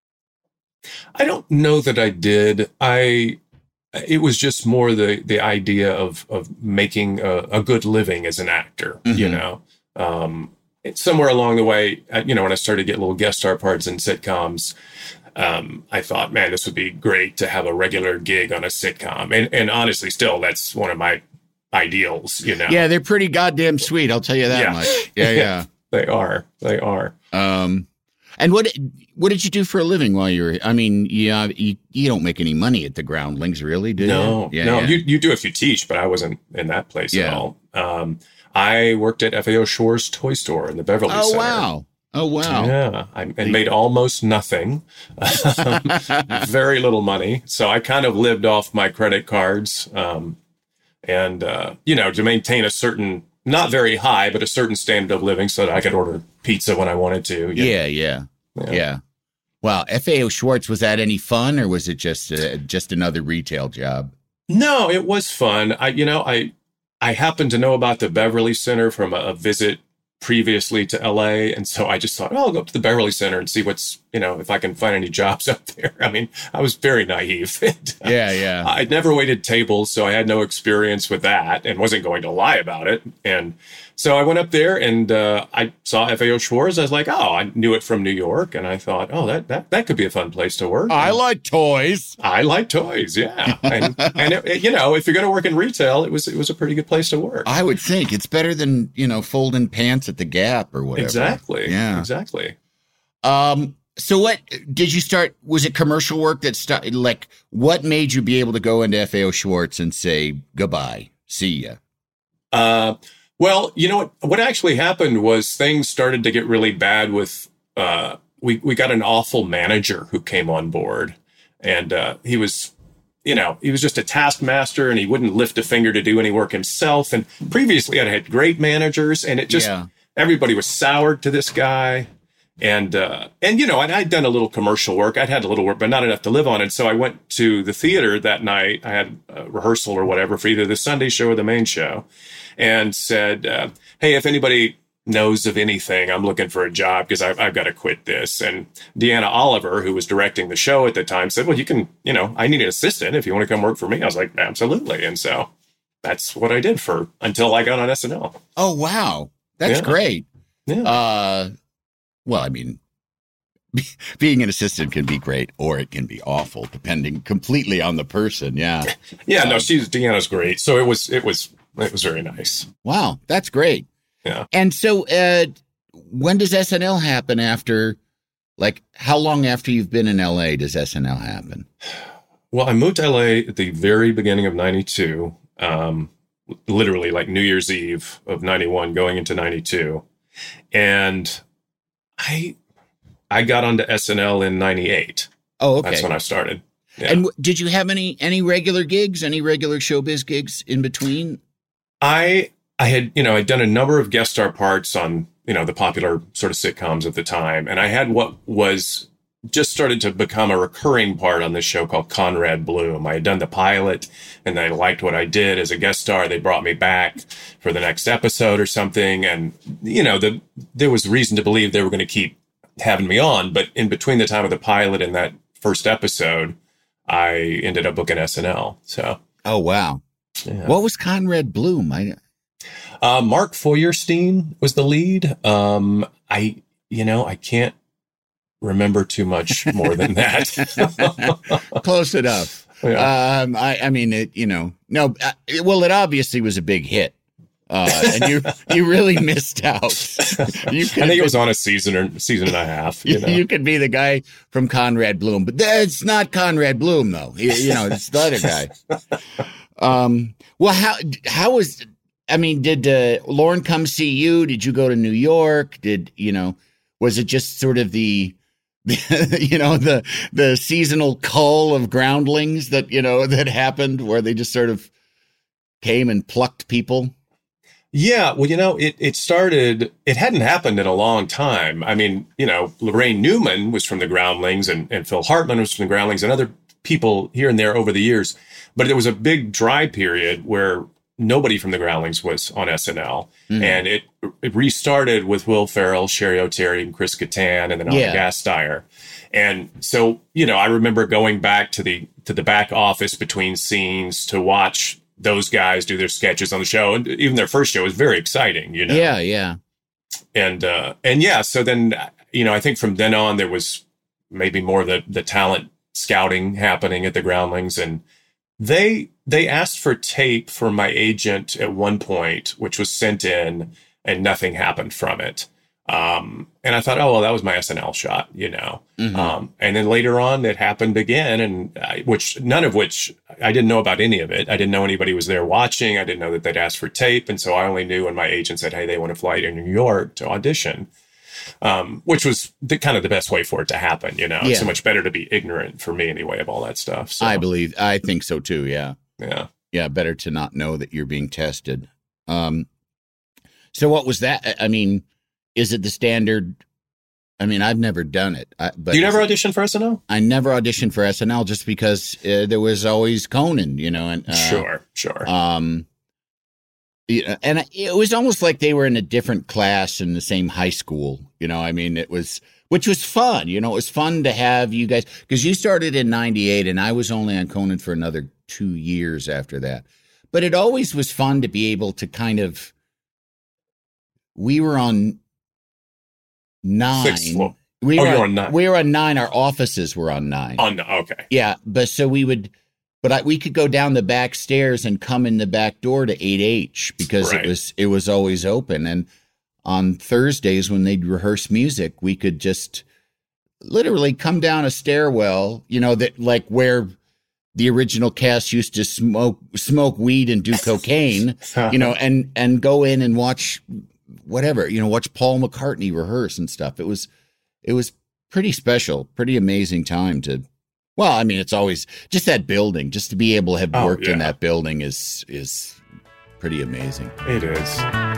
I don't know that I did. I it was just more the the idea of of making a, a good living as an actor. Mm-hmm. You know, um, somewhere along the way, you know, when I started to get little guest star parts in sitcoms, um, I thought, man, this would be great to have a regular gig on a sitcom. And and honestly, still, that's one of my ideals. You know, yeah, they're pretty goddamn sweet. I'll tell you that yeah. much. Yeah, yeah, they are. They are. Um, and what what did you do for a living while you were? I mean, yeah, you, you don't make any money at the Groundlings, really, do no, you? Yeah, no, yeah. you you do if you teach, but I wasn't in that place yeah. at all. Um, I worked at F A O Shore's toy store in the Beverly oh, Center. Oh wow! Oh wow! Yeah, I, and made almost nothing, very little money. So I kind of lived off my credit cards, um, and uh, you know, to maintain a certain, not very high, but a certain standard of living, so that I could order pizza when I wanted to. Yeah, yeah, yeah, yeah. Wow, F A O Schwarz, was that any fun, or was it just uh, just another retail job? No, it was fun. I, you know, I I happened to know about the Beverly Center from a, a visit previously to L A, and so I just thought, oh, I'll go up to the Beverly Center and see what's, you know, if I can find any jobs up there. I mean, I was very naive. and, uh, yeah, yeah. I'd never waited tables, so I had no experience with that and wasn't going to lie about it. And so I went up there and uh, I saw F A O Schwarz. I was like, oh, I knew it from New York, and I thought, oh, that that, that could be a fun place to work. I and like toys. I like toys, yeah. And and it, it, you know, if you're going to work in retail, it was it was a pretty good place to work. I would think it's better than, you know, folding pants at the Gap or whatever. Exactly. Yeah. Exactly. Um. So what did you start? Was it commercial work that started? Like, what made you be able to go into F A O Schwarz and say goodbye, see ya? Uh. Well, you know what? What actually happened was things started to get really bad with. Uh, we we got an awful manager who came on board, and uh, he was, you know, he was just a taskmaster, and he wouldn't lift a finger to do any work himself. And previously, I'd had great managers, and it just yeah. everybody was soured to this guy. And, uh, and, you know, I'd, I'd done a little commercial work. I'd had a little work, but not enough to live on. And so I went to the theater that night. I had a rehearsal or whatever for either the Sunday show or the main show, and said, uh, hey, if anybody knows of anything, I'm looking for a job because I've, I've got to quit this. And Deanna Oliver, who was directing the show at the time, said, well, you can, you know, I need an assistant if you want to come work for me. I was like, absolutely. And so that's what I did for until I got on S N L. Oh, wow. That's yeah. great. Yeah. Uh, Well, I mean, being an assistant can be great or it can be awful, depending completely on the person. Yeah. Yeah. Um, no, she's Deanna's great. So it was, it was, it was very nice. Wow. That's great. Yeah. And so, uh, when does S N L happen after, like, how long after you've been in L A does S N L happen? Well, I moved to L A at the very beginning of ninety-two, um, literally like New Year's Eve of ninety-one going into ninety-two. And I I got onto S N L in ninety-eight. Oh, okay. That's when I started. Yeah. And w- did you have any any regular gigs, any regular showbiz gigs in between? I I had, you know, I'd done a number of guest star parts on, you know, the popular sort of sitcoms at the time. And I had what was just started to become a recurring part on this show called Conrad Bloom. I had done the pilot and they liked what I did as a guest star. They brought me back for the next episode or something. And, you know, the, there was reason to believe they were going to keep having me on. But in between the time of the pilot and that first episode, I ended up booking S N L. So. Oh, wow. Yeah. What was Conrad Bloom? I, uh, Mark Feuerstein was the lead. Um, I, you know, I can't remember too much more than that. Close enough. Yeah. Um, I, I mean, it, you know, no, uh, it, well, it obviously was a big hit. Uh, and you, you really missed out. You I think it was on a season or season and a half. You, you, know? you could be the guy from Conrad Bloom, but that's not Conrad Bloom though. You, you know, it's the other guy. Um, well, how, how was, I mean, did, uh, Lorne come see you? Did you go to New York? Did, you know, was it just sort of the, you know, the, the seasonal cull of Groundlings that, you know, that happened where they just sort of came and plucked people? Yeah, well, you know, it, it started, it hadn't happened in a long time. I mean, you know, Lorraine Newman was from the Groundlings and, and Phil Hartman was from the Groundlings and other people here and there over the years. But there was a big dry period where nobody from the Groundlings was on S N L. Mm. And it, it restarted with Will Ferrell, Sherry O'Terry, and Chris Kattan, and then Anna yeah. Gasteyer. And so, you know, I remember going back to the to the back office between scenes to watch those guys do their sketches on the show. And even their first show was very exciting, you know? Yeah, yeah. And, uh, and yeah, so then, you know, I think from then on, there was maybe more of the, the talent scouting happening at the Groundlings. And they, they asked for tape from my agent at one point, which was sent in and nothing happened from it. Um, and I thought, oh, well, that was my S N L shot, you know? Mm-hmm. Um, and then later on it happened again, and I, which none of which I didn't know about any of it. I didn't know anybody was there watching. I didn't know that they'd asked for tape. And so I only knew when my agent said, hey, they want to fly to New York to audition, um, which was the, kind of the best way for it to happen. You know, yeah. It's so much better to be ignorant for me anyway of all that stuff. So. I believe, I think so too. Yeah. Yeah. Yeah. Better to not know that you're being tested. Um, so what was that? I mean, is it the standard? I mean, I've never done it. I, but you never auditioned for S N L? I never auditioned for S N L just because uh, there was always Conan, you know. And uh, sure, sure. Um, and it was almost like they were in a different class in the same high school, you know. I mean, it was, which was fun, you know. It was fun to have you guys, because you started in ninety-eight, and I was only on Conan for another two years after that. But it always was fun to be able to kind of. We were on. Nine. Sixth floor. We oh, were you're on, on nine. We were on nine. Our offices were on nine. On oh, okay. Yeah, but so we would, but I, we could go down the back stairs and come in the back door to eight H because right. it was it was always open. And on Thursdays when they'd rehearse music, we could just literally come down a stairwell, you know, that like where the original cast used to smoke smoke weed and do cocaine, you know, and and go in and watch. Whatever, you know, watch Paul McCartney rehearse and stuff. It was, it was pretty special, pretty amazing time to, well, I mean, it's always just that building, just to be able to have oh, worked yeah. in that building is, is pretty amazing. It is.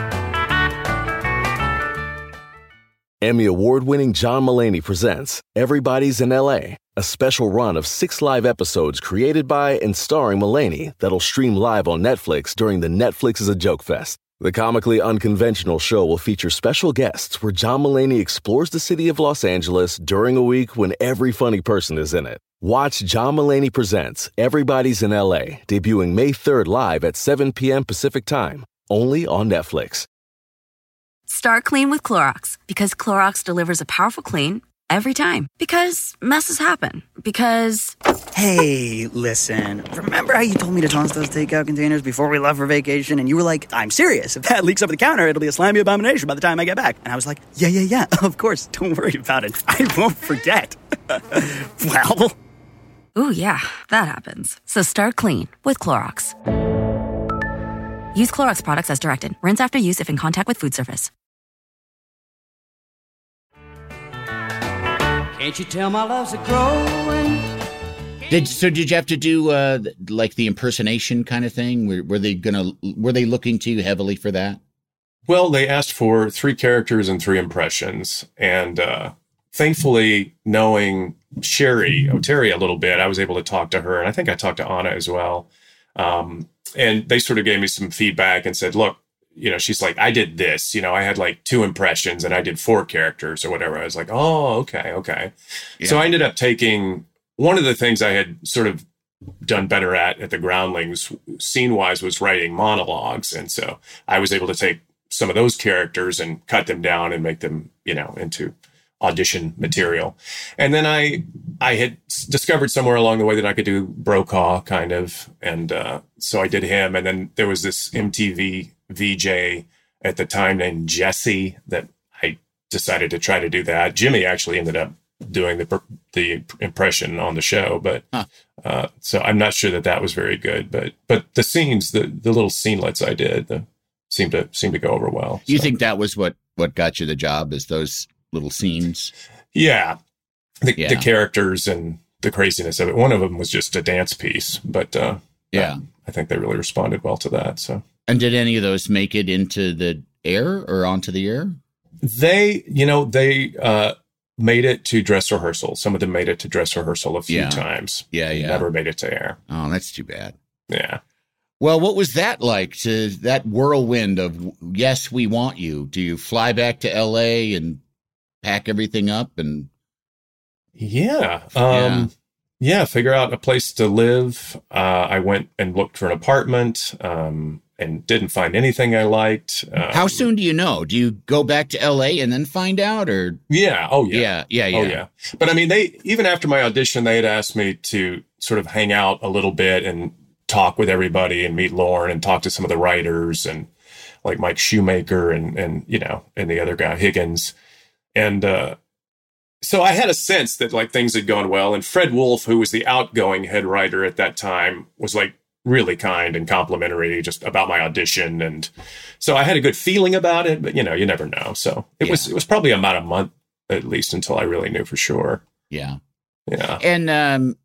Emmy award-winning John Mulaney presents Everybody's in L A, a special run of six live episodes created by and starring Mulaney that'll stream live on Netflix during the Netflix is a Joke Fest. The comically unconventional show will feature special guests where John Mulaney explores the city of Los Angeles during a week when every funny person is in it. Watch John Mulaney Presents Everybody's in L A, debuting May third live at seven p.m. Pacific Time, only on Netflix. Start clean with Clorox, because Clorox delivers a powerful clean every time. Because messes happen. Because... Hey, listen, remember how you told me to toss those takeout containers before we left for vacation? And you were like, I'm serious. If that leaks over the counter, it'll be a slimy abomination by the time I get back. And I was like, yeah, yeah, yeah, of course. Don't worry about it. I won't forget. Well... Ooh, yeah, that happens. So start clean with Clorox. Use Clorox products as directed. Rinse after use if in contact with food surface. Can't you tell my love's a growing? Did so? Did you have to do uh, like the impersonation kind of thing? Were, were they gonna? Were they looking to you heavily for that? Well, they asked for three characters and three impressions, and uh, thankfully, knowing Sherry O'Terry a little bit, I was able to talk to her, and I think I talked to Anna as well. Um, and they sort of gave me some feedback and said, look, you know, she's like, I did this, you know, I had like two impressions and I did four characters or whatever. I was like, oh, okay, okay. Yeah. So I ended up taking one of the things I had sort of done better at at the Groundlings scene wise was writing monologues. And so I was able to take some of those characters and cut them down and make them, you know, into audition material. And then I I had discovered somewhere along the way that I could do Brokaw kind of. And uh, so I did him. And then there was this M T V V J at the time named Jesse that I decided to try to do that. Jimmy actually ended up doing the the impression on the show. But huh. uh, so I'm not sure that that was very good. But but the scenes, the, the little scenelets I did the, seemed to seemed to go over well. You so. think that was what, what got you the job, is those little scenes? Yeah. The, yeah. the characters and the craziness of it. One of them was just a dance piece, but uh, yeah, I, I think they really responded well to that. So And did any of those make it into the air or onto the air? They, you know, they uh, made it to dress rehearsal. Some of them made it to dress rehearsal a few Yeah. times. Yeah, yeah. Never made it to air. Oh, that's too bad. Yeah. Well, what was that like, to that whirlwind of, yes, we want you? Do you fly back to L A and pack everything up? And Yeah. Um, Yeah. yeah. Figure out a place to live. Uh, I went and looked for an apartment um, and didn't find anything I liked. Um, how soon do you know? Do you go back to L A and then find out, or? Yeah. Oh, yeah. Yeah, yeah, yeah. Oh, yeah. But I mean, they, even after my audition, they had asked me to sort of hang out a little bit and talk with everybody and meet Lorne and talk to some of the writers and like Mike Shoemaker and, and, you know, and the other guy, Higgins. And, uh, so I had a sense that like things had gone well. And Fred Wolf, who was the outgoing head writer at that time, was like really kind and complimentary just about my audition. And so I had a good feeling about it, but you know, you never know. So it Yeah. was, it was probably about a month at least until I really knew for sure. Yeah. Yeah. And um,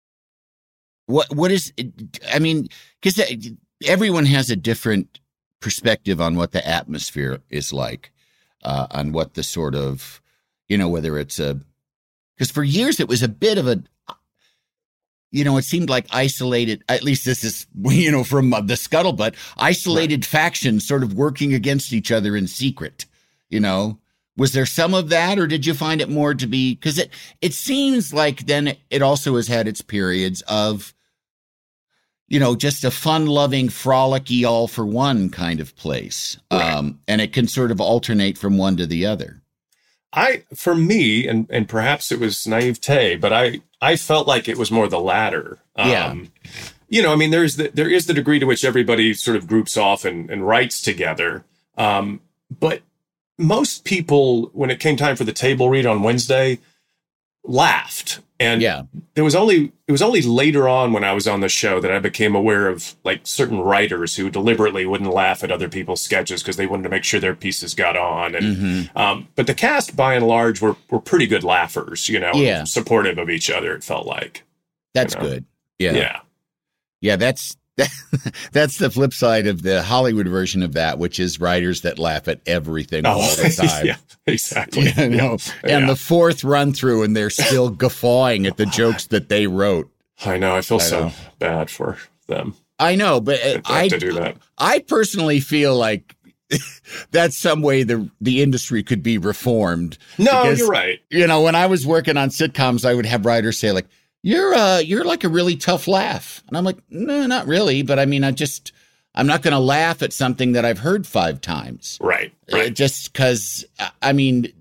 what what is, I mean, because everyone has a different perspective on what the atmosphere is like, uh, on what the sort of, you know, whether it's a, because for years it was a bit of a, you know, it seemed like isolated, at least this is, you know, from the scuttlebutt, isolated factions sort of working against each other in secret, you know. Was there some of that, or did you find it more to be, because it, it seems like then it also has had its periods of, you know, just a fun-loving, frolicky, all-for-one kind of place. Right. Um, and it can sort of alternate from one to the other. I, for me, and, and perhaps it was naivete, but I, I felt like it was more the latter. Um, Yeah. You know, I mean, there's the, there is the degree to which everybody sort of groups off and, and writes together. Um, but most people, when it came time for the table read on Wednesday, laughed. And Yeah. there was only, it was only later on when I was on the show that I became aware of like certain writers who deliberately wouldn't laugh at other people's sketches because they wanted to make sure their pieces got on. And, Mhm. um, but the cast by and large were, were pretty good laughers, you know, Yeah. supportive of each other. It felt like, That's You know? good. Yeah. yeah, Yeah, that's that's the flip side of the Hollywood version of that, which is writers that laugh at everything all the time. yeah, exactly. You know, Yeah. and Yeah. the fourth run through, and they're still guffawing at the jokes that they wrote. I know. I feel I so know. bad for them. I know, but uh, to have I to do that. I personally feel like that's some way the the industry could be reformed. No, Because, you're right. You know, when I was working on sitcoms, I would have writers say like, "You're uh, you're like a really tough laugh," and I'm like, "No, not really." But I mean, I just I'm not going to laugh at something that I've heard five times, Right. Uh, Right. just because. I mean,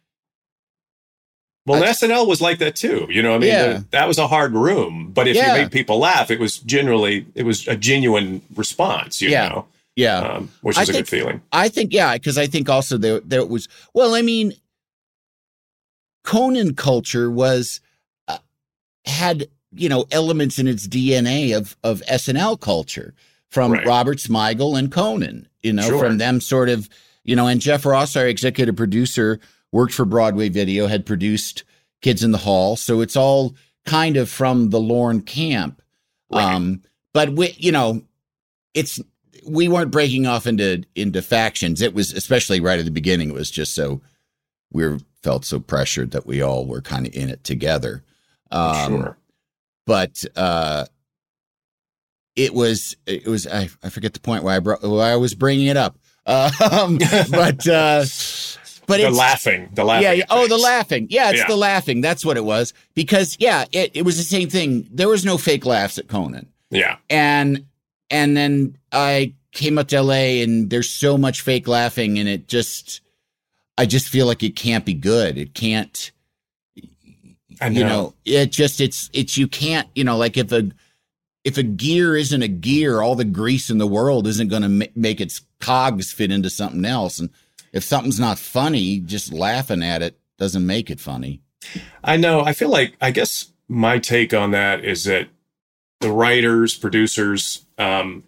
Well, I- S N L was like that too. You know, what I mean, Yeah. The- that was a hard room, but if Yeah. you made people laugh, it was generally, it was a genuine response, you Yeah. know, yeah, um, which I is a think- good feeling. I think, yeah, because I think also there there was, well, I mean, Conan culture was uh, had, you know, elements in its D N A of of S N L culture from Right. Robert Smigel and Conan, you know, Sure. from them sort of, you know, and Jeff Ross, our executive producer, worked for Broadway Video, had produced Kids in the Hall, so it's all kind of from the Lorne camp. Right. Um, but we, you know, it's we weren't breaking off into into factions. It was, especially right at the beginning, it was just so we were, felt so pressured that we all were kind of in it together. Um, Sure. But uh, it was it was I, I forget the point why I brought why I was bringing it up. Um, but uh, but the it's laughing, the laughing. yeah, yeah. Oh, the things. laughing. Yeah, it's Yeah. the laughing. That's what it was. Because yeah, it, it was the same thing. There was no fake laughs at Conan. Yeah. And and then I came up to L A and there's so much fake laughing, and it just I just feel like it can't be good. It can't I know. you know, it just it's it's you can't, you know, like if a if a gear isn't a gear, all the grease in the world isn't going to ma- make its cogs fit into something else. And if something's not funny, just laughing at it doesn't make it funny. I know. I feel like, I guess my take on that is that the writers, producers, um,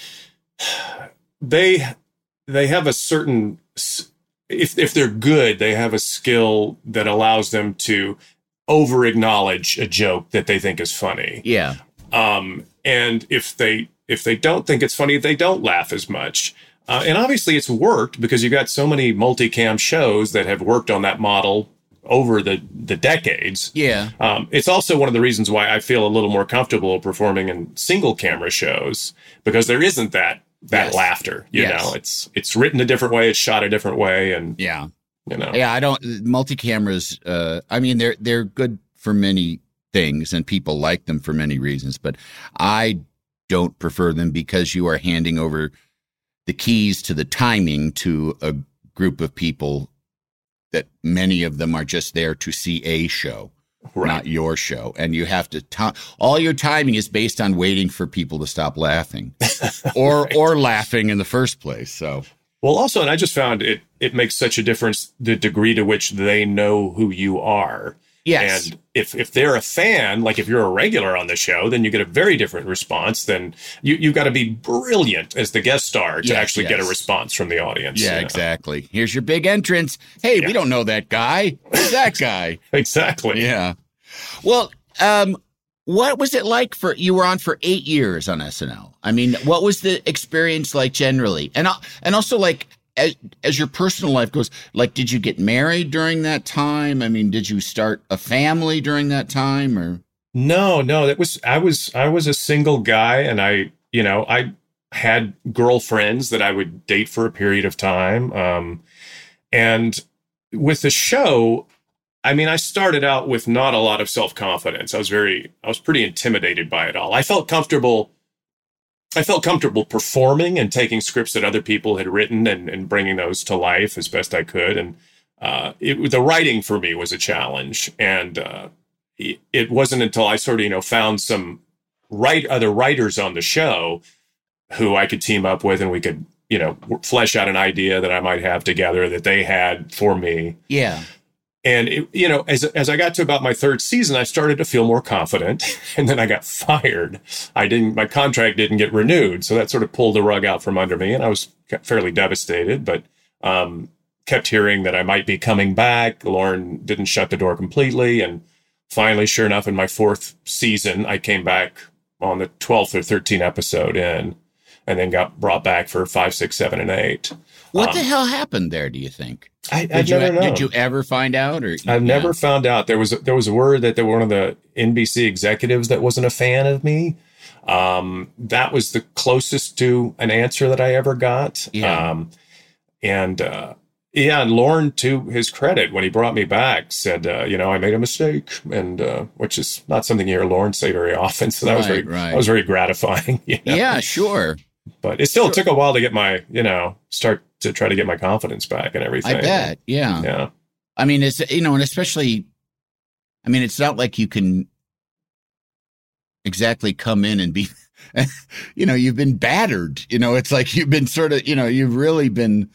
they they have a certain, if if they're good, they have a skill that allows them to over acknowledge a joke that they think is funny. Yeah. Um, And if they if they don't think it's funny, they don't laugh as much. Uh, and obviously it's worked because you got so many multicam shows that have worked on that model over the, the decades. Yeah. Um, it's also one of the reasons why I feel a little more comfortable performing in single camera shows, because there isn't that that Yes. laughter. You Yes. know, it's it's written a different way, it's shot a different way, and Yeah. you know. Yeah, I don't multi cameras. Uh, I mean, they're they're good for many things, and people like them for many reasons. But I don't prefer them because you are handing over the keys to the timing to a group of people that many of them are just there to see a show, Right. not your show, and you have to. T- all your timing is based on waiting for people to stop laughing, or Right. or laughing in the first place. So. Well, also, and I just found it it makes such a difference the degree to which they know who you are. Yes. And if if they're a fan, like if you're a regular on the show, then you get a very different response than you you've got to be brilliant as the guest star to Yes, actually get a yes. response from the audience. Yeah, you know? exactly. Here's your big entrance. Hey, Yeah. we don't know that guy. Who's that guy? Exactly. Yeah. Well, um, what was it like for you were on for eight years on S N L? I mean, what was the experience like generally? And al- and also like as, as your personal life goes, like did you get married during that time? I mean, did you start a family during that time or No, no, that was I was I was a single guy, and I, you know, I had girlfriends that I would date for a period of time. Um, and with the show, I mean, I started out with not a lot of self-confidence. I was very, I was pretty intimidated by it all. I felt comfortable. I felt comfortable performing and taking scripts that other people had written and, and bringing those to life as best I could. And uh, it, the writing for me was a challenge. And uh, it, it wasn't until I sort of, you know, found some write other writers on the show who I could team up with, and we could, you know, flesh out an idea that I might have together that they had for me. yeah. And, it, you know, as as I got to about my third season, I started to feel more confident. And then I got fired. I didn't, my contract didn't get renewed. So that sort of pulled the rug out from under me. And I was fairly devastated, but um, kept hearing that I might be coming back. Lauren didn't shut the door completely. And finally, sure enough, in my fourth season, I came back on the twelfth or thirteenth episode in, and then got brought back for five, six, seven, and eight. What Um, the hell happened there, do you think? I, I Did you, never know. did you ever find out? Or I've yeah. never found out. There was there was a word that there were one of the N B C executives that wasn't a fan of me. Um, that was the closest to an answer that I ever got. Yeah. Um, and uh, yeah, and Lorne, to his credit, when he brought me back, said, uh, you know, I made a mistake, and uh, which is not something you hear Lorne say very often. So that was Right, very right. that was very gratifying. You know? Yeah, sure. But it still took a while to get my, you know, start to try to get my confidence back and everything. I bet. Yeah. Yeah. I mean, it's, you know, and especially, I mean, it's not like you can exactly come in and be, you know, you've been battered, you know, it's like you've been sort of, you know, you've really been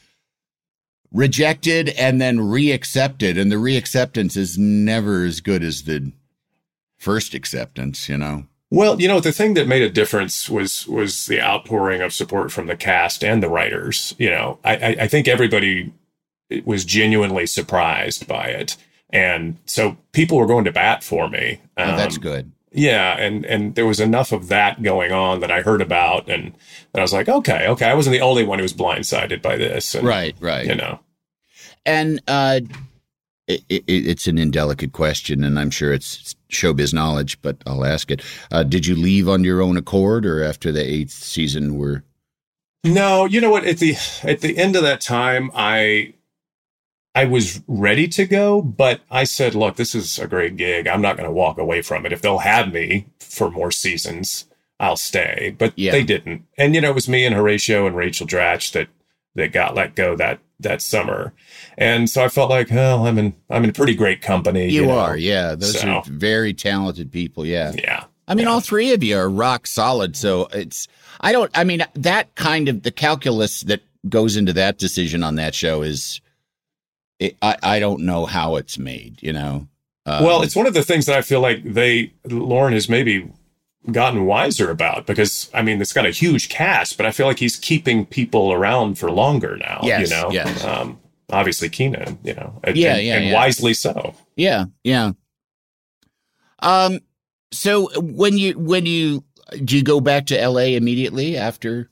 rejected and then reaccepted. And the reacceptance is never as good as the first acceptance, you know? Well, you know, the thing that made a difference was was the outpouring of support from the cast and the writers. You know, I, I, I think everybody was genuinely surprised by it. And so people were going to bat for me. Oh, that's Um, good. Yeah. And, and there was enough of that going on that I heard about. And, and I was like, okay, okay. I wasn't the only one who was blindsided by this. And, Right, right. You know. And uh, it, it, it's an indelicate question, and I'm sure it's showbiz knowledge, but I'll ask it. Uh, did you leave on your own accord, or after the eighth season were? No, you know what? At the at the end of that time, I I was ready to go, but I said, "Look, this is a great gig. I'm not going to walk away from it. If they'll have me for more seasons, I'll stay." But Yeah. they didn't, and you know, it was me and Horatio and Rachel Dratch that that got let go that that summer, and so I felt like, oh, I'm in I'm in pretty great company. You, You, know? are, yeah. Those So- are very talented people, yeah. Yeah. I mean, Yeah. all three of you are rock solid. So it's, I don't, I mean, that kind of, the calculus that goes into that decision on that show is, it, I, I don't know how it's made, you know? Um, Well, it's one of the things that I feel like they, Lauren has maybe gotten wiser about, because, I mean, it's got a huge cast, but I feel like he's keeping people around for longer now, Yes, you know? yes. Um, obviously Kenan, you know, and, Yeah, and, yeah, and yeah. wisely so. Yeah, yeah. Um, so when you, when you, do you go back to L A immediately after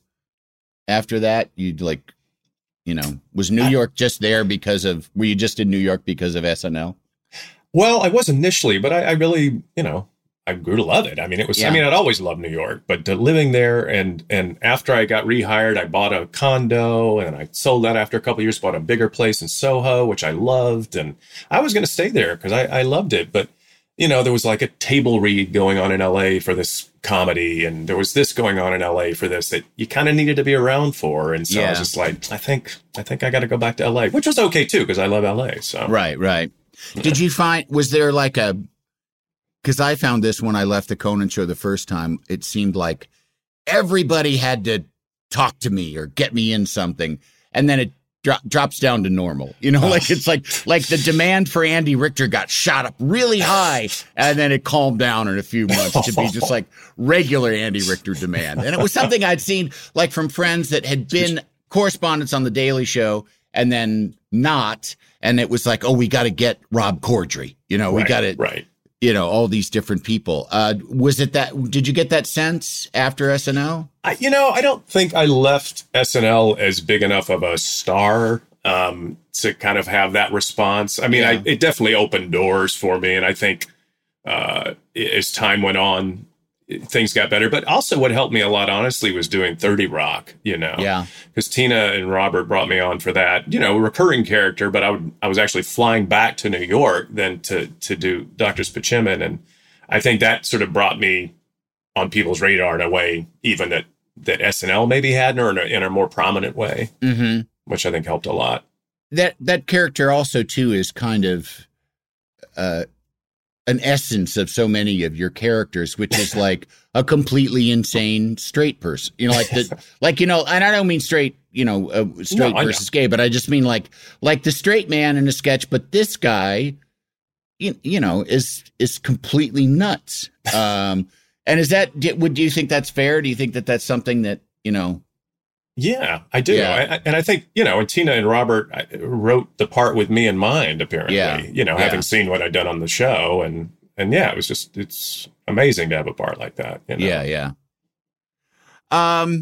after that? You'd like, you know, was New York just there because of, were you just in New York because of S N L? Well, I was initially, but I, I really, you know, I grew to love it. I mean, it was, yeah. I mean, I'd always loved New York, but to living there and, and after I got rehired, I bought a condo and I sold that after a couple of years, bought a bigger place in Soho, which I loved. And I was going to stay there because I, I loved it. But, you know, there was like a table read going on in L A for this comedy. And there was this going on in L A for this that you kind of needed to be around for. And so yeah. I was just like, I think, I think I got to go back to L A, which was okay too, because I love L A. So, right, right. Yeah. Did you find, was there like a, because I found this when I left the Conan show the first time, it seemed like everybody had to talk to me or get me in something. And then it dro- drops down to normal. You know, like it's like like the demand for Andy Richter got shot up really high. And then it calmed down in a few months to be just like regular Andy Richter demand. And it was something I'd seen like from friends that had been correspondents on The Daily Show and then not. And it was like, oh, we got to get Rob Corddry. You know, we right, got to. Right. You know, all these different people. Uh, was it that, did you get that sense after S N L? I, you know, I don't think I left S N L as big enough of a star um, to kind of have that response. I mean, yeah. I, it definitely opened doors for me. And I think uh, as time went on, things got better. But also what helped me a lot, honestly, was doing thirty Rock, you know. Yeah. Because Tina and Robert brought me on for that, you know, recurring character. But I would I was actually flying back to New York then to to do Doctor Spaceman. And I think that sort of brought me on people's radar in a way even that, that S N L maybe hadn't, or in a, in a more prominent way, mm-hmm. which I think helped a lot. That, that character also, too, is kind of... Uh, an essence of so many of your characters, which is like a completely insane straight person, you know, like the, like, you know, and I don't mean straight, you know, uh, straight no, versus gay, but I just mean like, like the straight man in a sketch, but this guy, you, you know, is, is completely nuts. Um, and is that, would, do you think that's fair? Do you think that that's something that, you know? Yeah, I do. Yeah. I, and I think, you know, and Tina and Robert wrote the part with me in mind, apparently, yeah. you know, yeah. having seen what I'd done on the show. And, and yeah, it was just, it's amazing to have a part like that. You know? Yeah, yeah. Um,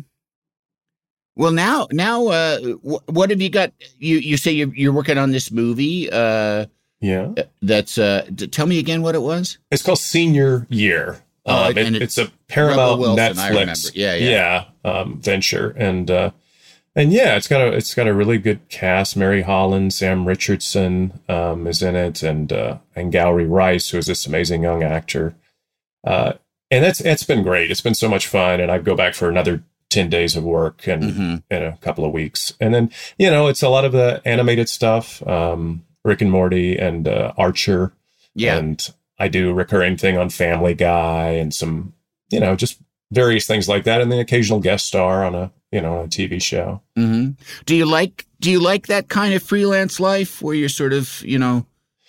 well, now, now, uh, w- what have you got? You, you say you're, you're working on this movie. Uh, yeah. That's, uh, d- tell me again what it was. It's called Senior Year. Oh, um, it, and it, it's a Paramount Wilson, Netflix, yeah, yeah, yeah um, venture, and uh, and yeah, it's got a it's got a really good cast. Mary Holland, Sam Richardson um, is in it, and uh, and Gowrie Rice, who is this amazing young actor, uh, and that's it's been great. It's been so much fun, and I go back for another ten days of work and mm-hmm. in a couple of weeks, and then you know it's a lot of the animated stuff, um, Rick and Morty, and uh, Archer, yeah, and I do a recurring thing on Family Guy and some, you know, just various things like that. And the occasional guest star on a, you know, on a T V show. Mm-hmm. Do you like, do you like that kind of freelance life where you're sort of, you know,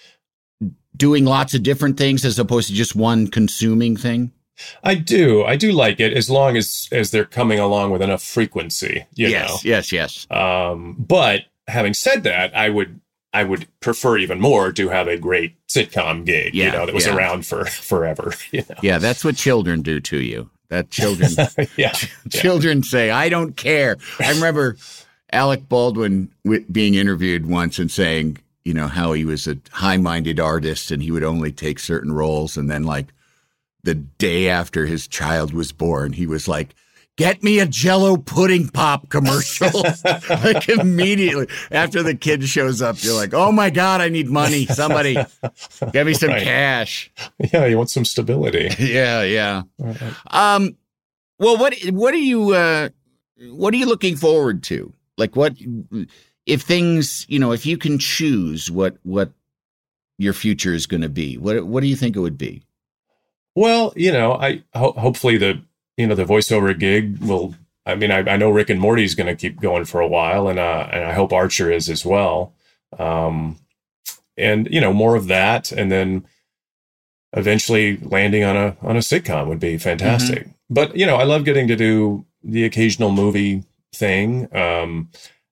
doing lots of different things as opposed to just one consuming thing? I do. I do like it as long as, as they're coming along with enough frequency, you yes, know? Yes, yes, yes. Um, but having said that, I would, I would prefer even more to have a great sitcom gig, yeah, you know, that was yeah. around for forever. You know? Yeah, that's what children do to you. That children, yeah, children yeah. say, I don't care. I remember Alec Baldwin w- being interviewed once and saying, you know, how he was a high-minded artist and he would only take certain roles. And then like the day after his child was born, he was like, get me a Jell-O pudding pop commercial. Like immediately after the kid shows up, you're like, oh my God, I need money. Somebody get me some right. cash. Yeah. You want some stability. yeah. Yeah. Right. Um, well, what, what are you, uh, what are you looking forward to? Like what, if things, you know, if you can choose what, what your future is going to be, what, what do you think it would be? Well, you know, I, ho- hopefully the, you know, the voiceover gig will, I mean, I, I know Rick and Morty is going to keep going for a while, and uh, and I hope Archer is as well. Um, and, you know, more of that. And then eventually landing on a, on a sitcom would be fantastic. Mm-hmm. But, you know, I love getting to do the occasional movie thing. Um,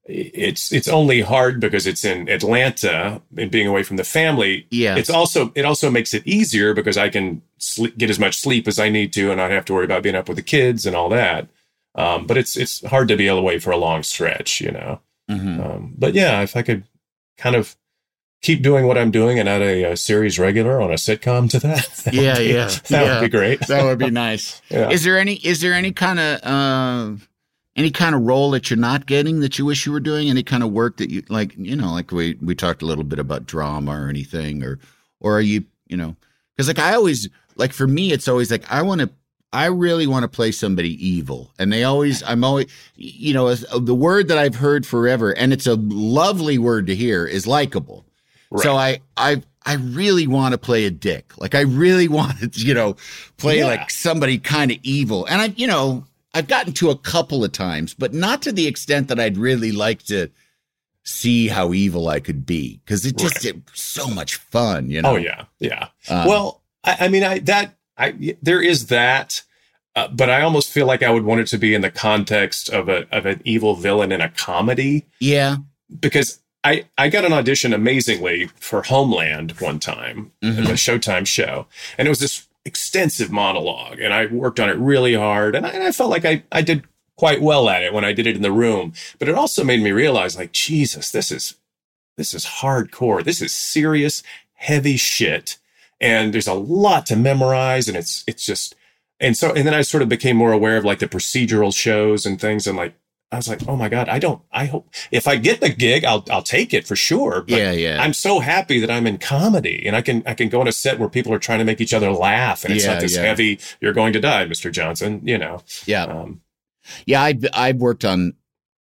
it's it's only hard because it's in Atlanta and being away from the family. Yeah. It's also it also makes it easier because I can sleep, get as much sleep as I need to and not have to worry about being up with the kids and all that. Um, but it's it's hard to be away for a long stretch, you know. Mm-hmm. Um, but yeah, if I could kind of keep doing what I'm doing and add a, a series regular on a sitcom to that, that yeah, would be, yeah, that yeah. would be great. That would be nice. Yeah. Is there any is there any kind of uh, any kind of role that you're not getting that you wish you were doing? Any kind of work that you like? You know, like we we talked a little bit about drama or anything, or or are you you know? Because like I always like for me, it's always like I want to. I really want to play somebody evil. And they always, I'm always, you know, the word that I've heard forever, and it's a lovely word to hear, is likable. Right. So I, I, I really want to play a dick. Like I really want to, you know, play yeah. like somebody kind of evil. And I, you know, I've gotten to a couple of times, but not to the extent that I'd really like to see how evil I could be. Cause it just, right. it's so much fun, you know? Oh yeah. Yeah. Um, well, I, I mean, I, that, I, there is that, uh, but I almost feel like I would want it to be in the context of a of an evil villain in a comedy. Yeah, because I, I got an audition amazingly for Homeland one time, mm-hmm. in the Showtime show, and it was this extensive monologue, and I worked on it really hard, and I, and I felt like I I did quite well at it when I did it in the room. But it also made me realize, like, Jesus, this is this is hardcore. This is serious, heavy shit. And there's a lot to memorize, and it's it's just, and so, and then I sort of became more aware of like the procedural shows and things, and like I was like, oh my God, I don't, I hope if I get the gig, I'll I'll take it for sure. But yeah, yeah. I'm so happy that I'm in comedy, and I can I can go on a set where people are trying to make each other laugh, and it's yeah, not this yeah. heavy. You're going to die, Mister Johnson. You know. Yeah. Um, yeah. I I've worked on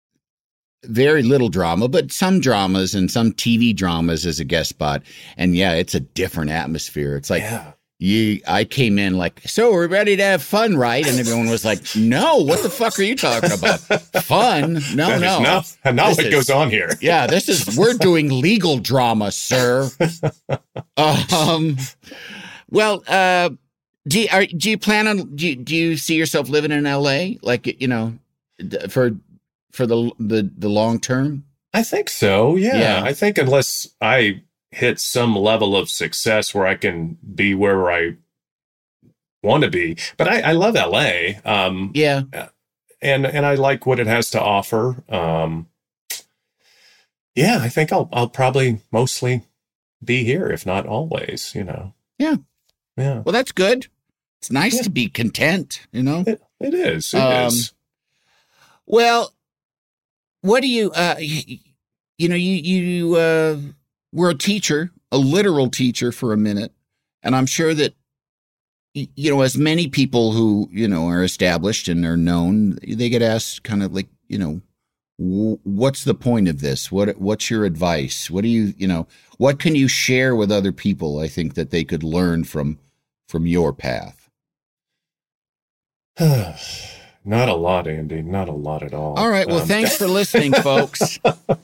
very little drama, but some dramas and some T V dramas as a guest spot. And yeah, it's a different atmosphere. It's like, yeah. you, I came in like, so we're ready to have fun, right? And everyone was like, no, what the fuck are you talking about? Fun? No, that no. Is not, not what is, goes on here. Yeah, this is, we're doing legal drama, sir. um, well, uh, do you, are, do you plan on, do you, do you see yourself living in L A? Like, you know, for, for the, the, the long term? I think so. Yeah. Yeah. I think unless I hit some level of success where I can be where I want to be, but I, I love L A. Um, yeah. And, and I like what it has to offer. Um, yeah, I think I'll, I'll probably mostly be here, if not always, you know? Yeah. Yeah. Well, that's good. It's nice yeah. to be content, you know? It, it is. It um, is. Well, what do you, uh, you, you know, you, you, uh, were a teacher, a literal teacher for a minute. And I'm sure that, you know, as many people who, you know, are established and are known, they get asked kind of like, you know, w- what's the point of this? What, what's your advice? What do you, you know, what can you share with other people? I think that they could learn from, from your path. Not a lot, Andy. Not a lot at all. All right. Well, um, thanks for listening, folks.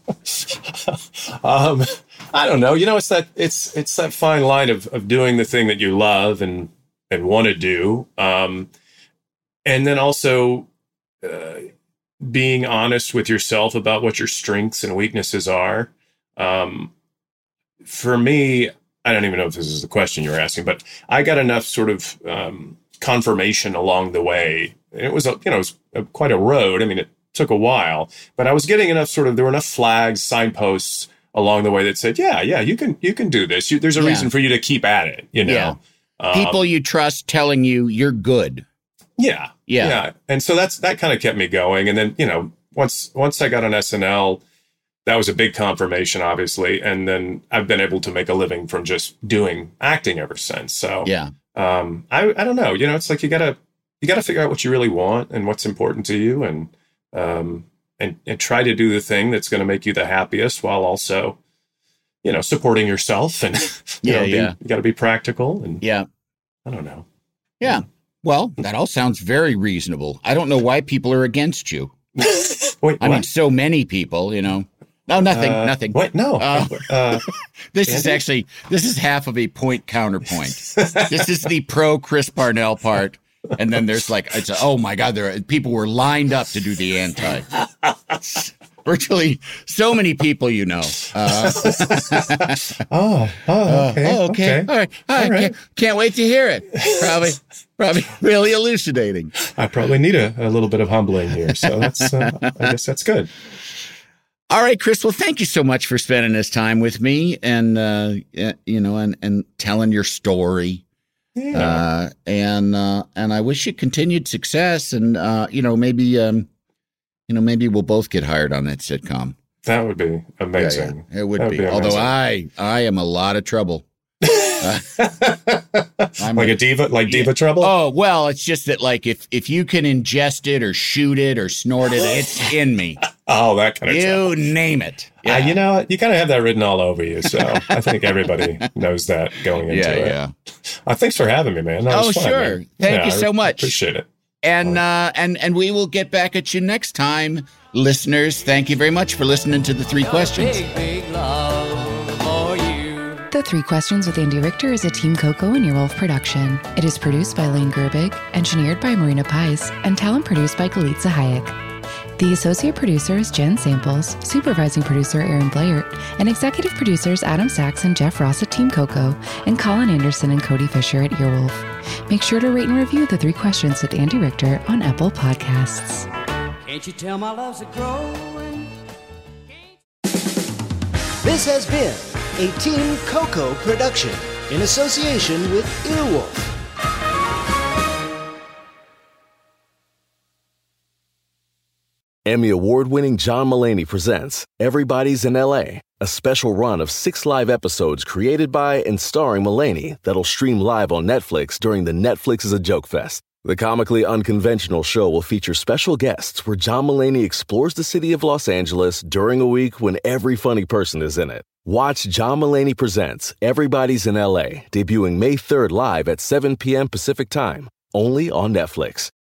um, I don't know. You know, it's that it's it's that fine line of of doing the thing that you love and and want to do, um, and then also uh, being honest with yourself about what your strengths and weaknesses are. Um, for me, I don't even know if this is the question you were asking, but I got enough sort of um, confirmation along the way. It was, a, you know, it was a, quite a road. I mean, it took a while, but I was getting enough sort of, there were enough flags, signposts along the way that said, yeah, yeah, you can, you can do this. You, there's a yeah. reason for you to keep at it, you know? Yeah. Um, People you trust telling you you're good. Yeah. Yeah. Yeah. And so that's, that kind of kept me going. And then, you know, once, once I got on S N L, that was a big confirmation, obviously. And then I've been able to make a living from just doing acting ever since. So, yeah. um, I, I don't know, you know, it's like, you gotta, you gotta figure out what you really want and what's important to you, and, um, and, and try to do the thing that's going to make you the happiest while also, you know, supporting yourself and, you yeah, know, being, yeah. you gotta be practical and yeah. I don't know. Yeah. Well, that all sounds very reasonable. I don't know why people are against you. Wait, I mean, so many people, you know. No, nothing, uh, nothing. What? No. Uh, uh, this Andy? is actually, this is half of a point counterpoint. This is the pro Chris Parnell part. And then there's like, it's, oh my God, there are, people were lined up to do the anti. virtually so many people you know. Uh, oh, oh, okay. Uh, oh, okay. okay. All right. All right. All right. Can't, can't wait to hear it. Probably, probably really elucidating. I probably need a, a little bit of humbling here. So that's, uh, I guess that's good. All right, Chris. Well, thank you so much for spending this time with me and, uh, you know, and, and telling your story. Yeah. Uh, and, uh, and I wish you continued success and, uh, you know, maybe, um, you know, maybe we'll both get hired on that sitcom. That would be amazing. Yeah, yeah. It would That be. would be Although I, I am a lot of trouble. Uh, like a, a diva, like diva yeah. trouble. Oh, well, it's just that like, if, if you can ingest it or shoot it or snort it, it's in me. Oh, that kind of You trouble. name it. Yeah. Uh, you know, you kind of have that written all over you. So I think everybody knows that going into yeah, it. Yeah. Uh, thanks for having me, man. That oh, was fun, sure. man. Thank yeah, you so much. I appreciate it. And, uh, and, and we will get back at you next time. Listeners, thank you very much for listening to The Three Questions. Big, big love for you. The Three Questions with Andy Richter is a Team Coco and Earwolf production. It is produced by Lane Gerbig, engineered by Marina Pais, and talent produced by Galitza Hayek. The associate producer is Jen Samples, supervising producer Aaron Blair, and executive producers Adam Sachs and Jeff Ross at Team Coco, and Colin Anderson and Cody Fisher at Earwolf. Make sure to rate and review The Three Questions with Andy Richter on Apple Podcasts. Can't you tell my love's a growing? This has been a Team Coco production in association with Earwolf. Emmy award-winning John Mulaney presents Everybody's in L A, a special run of six live episodes created by and starring Mulaney that'll stream live on Netflix during the Netflix is a Joke Fest. The comically unconventional show will feature special guests where John Mulaney explores the city of Los Angeles during a week when every funny person is in it. Watch John Mulaney Presents Everybody's in L A, debuting May third live at seven p.m. Pacific Time, only on Netflix.